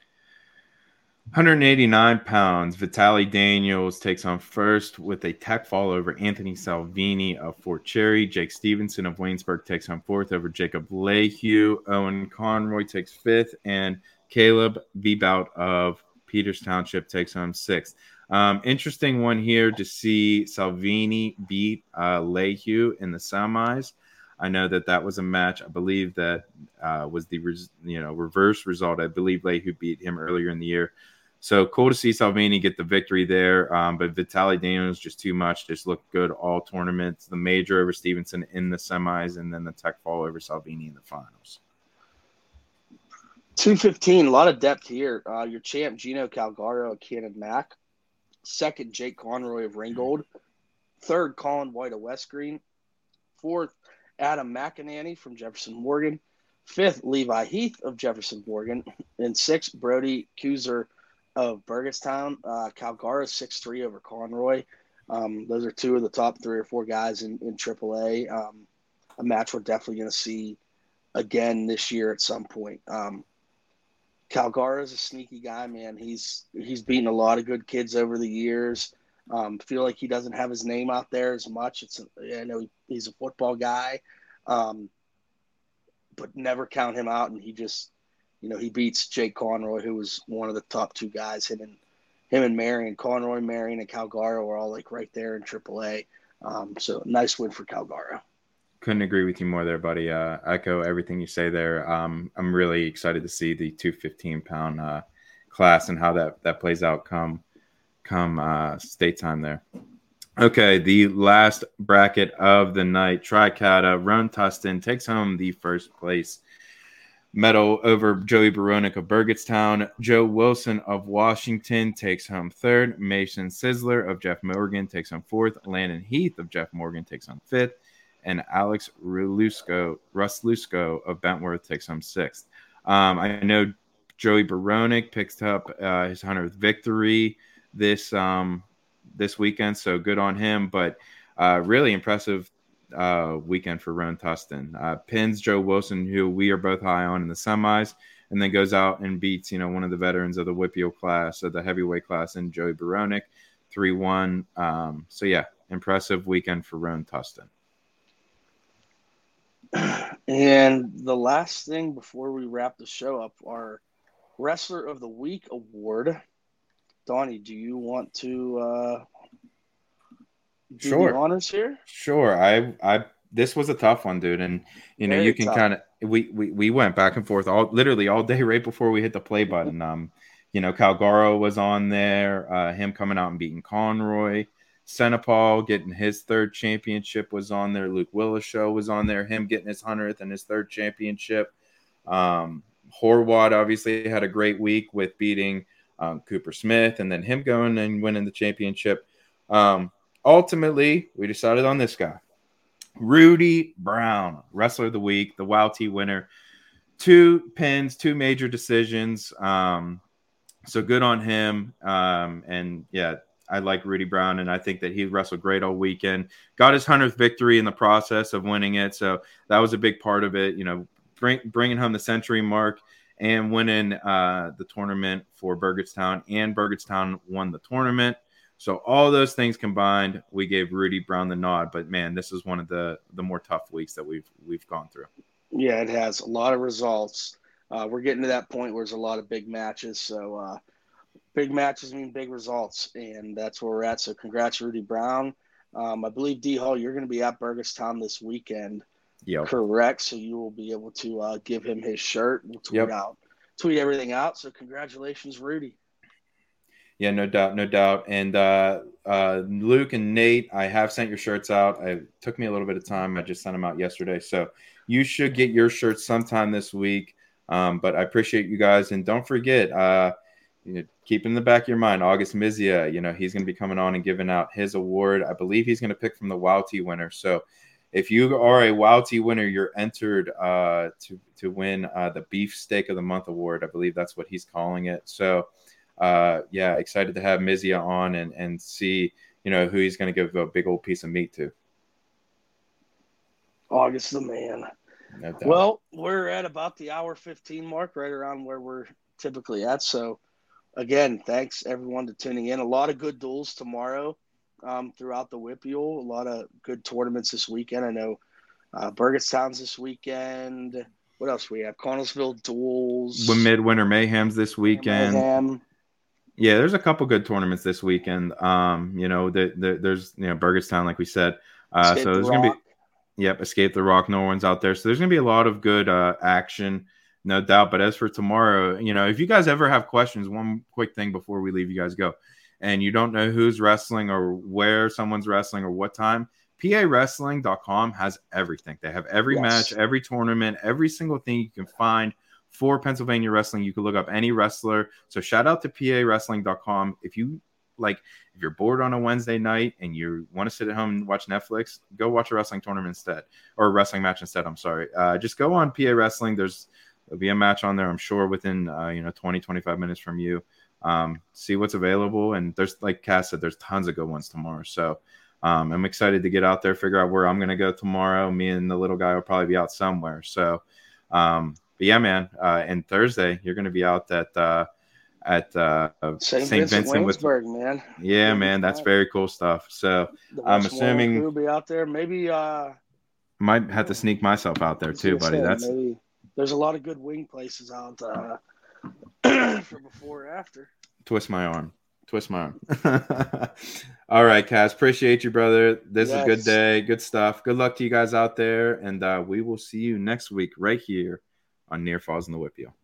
A: one eighty-nine pounds. Vitaly Daniels takes on first with a tech fall over Anthony Salvini of Fort Cherry. Jake Stevenson of Waynesburg takes on fourth over Jacob Lehue. Owen Conroy takes fifth. And Caleb Bebout of Peters Township takes on sixth. Um, interesting one here to see Salvini beat uh, Lehue in the semis. I know that that was a match. I believe that uh, was the res- you know reverse result. I believe Lehue beat him earlier in the year. So cool to see Salvini get the victory there. Um, but Vitaly Daniels just too much. Just looked good all tournaments. The major over Stevenson in the semis, and then the tech fall over Salvini in the finals.
B: two fifteen, a lot of depth here. Uh, your champ, Gino Calgaro of Cannon Mac. Second, Jake Conroy of Ringgold. Third, Colin White of West Green. Fourth, Adam McInerney from Jefferson Morgan. Fifth, Levi Heath of Jefferson Morgan. And sixth, Brody Kuzer of Burgettstown. Uh, Calgaro six three over Conroy. Um, those are two of the top three or four guys in, in triple A. Um, a match we're definitely going to see again this year at some point. Um, Calgaro is a sneaky guy, man. He's he's beaten a lot of good kids over the years. Um, feel like he doesn't have his name out there as much. It's a, I know he, he's a football guy, um, but never count him out. And he just, you know, he beats Jake Conroy, who was one of the top two guys. Him and him and Marion, Conroy, Marion, and Calgaro are all like right there in triple A. Um, so nice win for Calgaro.
A: Couldn't agree with you more there, buddy. Uh, echo everything you say there. Um, I'm really excited to see the two fifteen pound uh, class and how that, that plays out come come uh, state time there. Okay, the last bracket of the night, Tricata. Roan Tustin takes home the first place medal over Joey Baronic of Burgettstown. Joe Wilson of Washington takes home third. Mason Sizzler of Jeff Morgan takes home fourth. Landon Heath of Jeff Morgan takes home fifth. And Alex Ruslusko, Ruslusko of Bentworth takes home sixth. Um, I know Joey Baronic picked up uh, his hundredth victory this um, this weekend, so good on him. But uh, really impressive uh, weekend for Roan Tustin. Uh, pins Joe Wilson, who we are both high on in the semis, and then goes out and beats you know one of the veterans of the Whippeal class, of the heavyweight class, in Joey Baronic, three one. Um, so yeah, impressive weekend for Roan Tustin.
B: And the last thing before we wrap the show up, our Wrestler of the Week award. Donnie, do you want to uh, do
A: sure.
B: the honors here?
A: Sure. I I this was a tough one, dude. And you know,
B: Very
A: you can
B: tough.
A: kind of we, we we went back and forth all literally all day right before we hit the play button. Um, you know, Calgaro was on there, uh, him coming out and beating Conroy. Senepal getting his third championship was on there. Luke Willishow was on there, him getting his hundredth and his third championship. Um, Horwat obviously had a great week with beating um, Cooper Smith, and then him going and winning the championship. Um, ultimately, we decided on this guy, Rudy Brown, wrestler of the week, the W O W T winner. Two pins, two major decisions. Um, so good on him. Um, and yeah, I like Rudy Brown, and I think that he wrestled great all weekend. Got his hundredth victory in the process of winning it, so that was a big part of it. You know, bring, bringing home the century mark and winning uh, the tournament for Burgettstown, and Burgettstown won the tournament. So all those things combined, we gave Rudy Brown the nod. But man, this is one of the the more tough weeks that we've we've gone through.
B: Yeah, it has a lot of results. Uh, we're getting to that point where there's a lot of big matches. So uh, big matches mean big results, and that's where we're at. So congrats, Rudy Brown. Um, I believe, D. Hall, you're going to be at Burgettstown this weekend.
A: Yep.
B: Correct. So you will be able to uh, give him his shirt. We'll tweet
A: Yep.
B: out, tweet everything out. So congratulations, Rudy.
A: Yeah, no doubt, no doubt. And uh, uh, Luke and Nate, I have sent your shirts out. It took me a little bit of time. I just sent them out yesterday. So you should get your shirts sometime this week. Um, but I appreciate you guys. And don't forget, uh, you know, keep in the back of your mind, August Mizia, you know, he's going to be coming on and giving out his award. I believe he's going to pick from the W O W T winner. So if you are a W O W T winner, you're entered uh, to, to win uh, the Beef Steak of the Month award. I believe that's what he's calling it. So, uh, yeah, excited to have Mizia on and, and see, you know, who he's going to give a big old piece of meat to.
B: August the man.
A: No doubt.
B: Well, we're at about the hour fifteen mark, right around where we're typically at. So, again, thanks everyone to tuning in. A lot of good duels tomorrow um, throughout the Whippeal. A lot of good tournaments this weekend. I know uh, Burgettstown's this weekend. What else we have? Connellsville duels.
A: When Midwinter Mayhem's this weekend.
B: Mayhem.
A: Yeah, there's a couple good tournaments this weekend. Um, you know, the, the, there's you know Burgettstown, like we said. Uh,
B: Escape
A: so
B: the
A: there's gonna be.
B: Rock.
A: Yep, Escape the Rock. No one's out there. So there's going to be a lot of good uh, action, no doubt. But as for tomorrow, you know, if you guys ever have questions, one quick thing before we leave you guys go, and you don't know who's wrestling or where someone's wrestling or what time, P A wrestling dot com has everything. They have every
B: Yes.
A: match, every tournament, every single thing you can find for Pennsylvania wrestling. You can look up any wrestler. So shout out to P A wrestling dot com. If you like, if you're bored on a Wednesday night and you want to sit at home and watch Netflix, go watch a wrestling tournament instead, or a wrestling match instead. I'm sorry. Uh, just go on P A Wrestling. There's there'll be a match on there, I'm sure, within uh, you know twenty, twenty-five minutes from you. Um, see what's available, and there's, like Cass said, there's tons of good ones tomorrow. So um, I'm excited to get out there, figure out where I'm going to go tomorrow. Me and the little guy will probably be out somewhere. So, um, but yeah, man. Uh, and Thursday you're going to be out at. Uh, At uh,
B: Saint
A: Saint
B: Vincent,
A: Vincent with,
B: Williamsburg, man.
A: yeah,
B: It'll be
A: man, that's
B: fun.
A: very cool stuff. So
B: The
A: I'm
B: Westmoreland
A: assuming
B: crew will be out there. Maybe uh,
A: might have to sneak myself out there
B: I was
A: too,
B: gonna
A: buddy.
B: say,
A: That's
B: maybe there's a lot of good wing places out uh, for before or after.
A: twist my arm, twist my arm. All right, Cass, appreciate you, brother. This is a good
B: Yes.
A: day, good stuff. Good luck to you guys out there, and uh, we will see you next week right here on Near Falls in the Whippeal.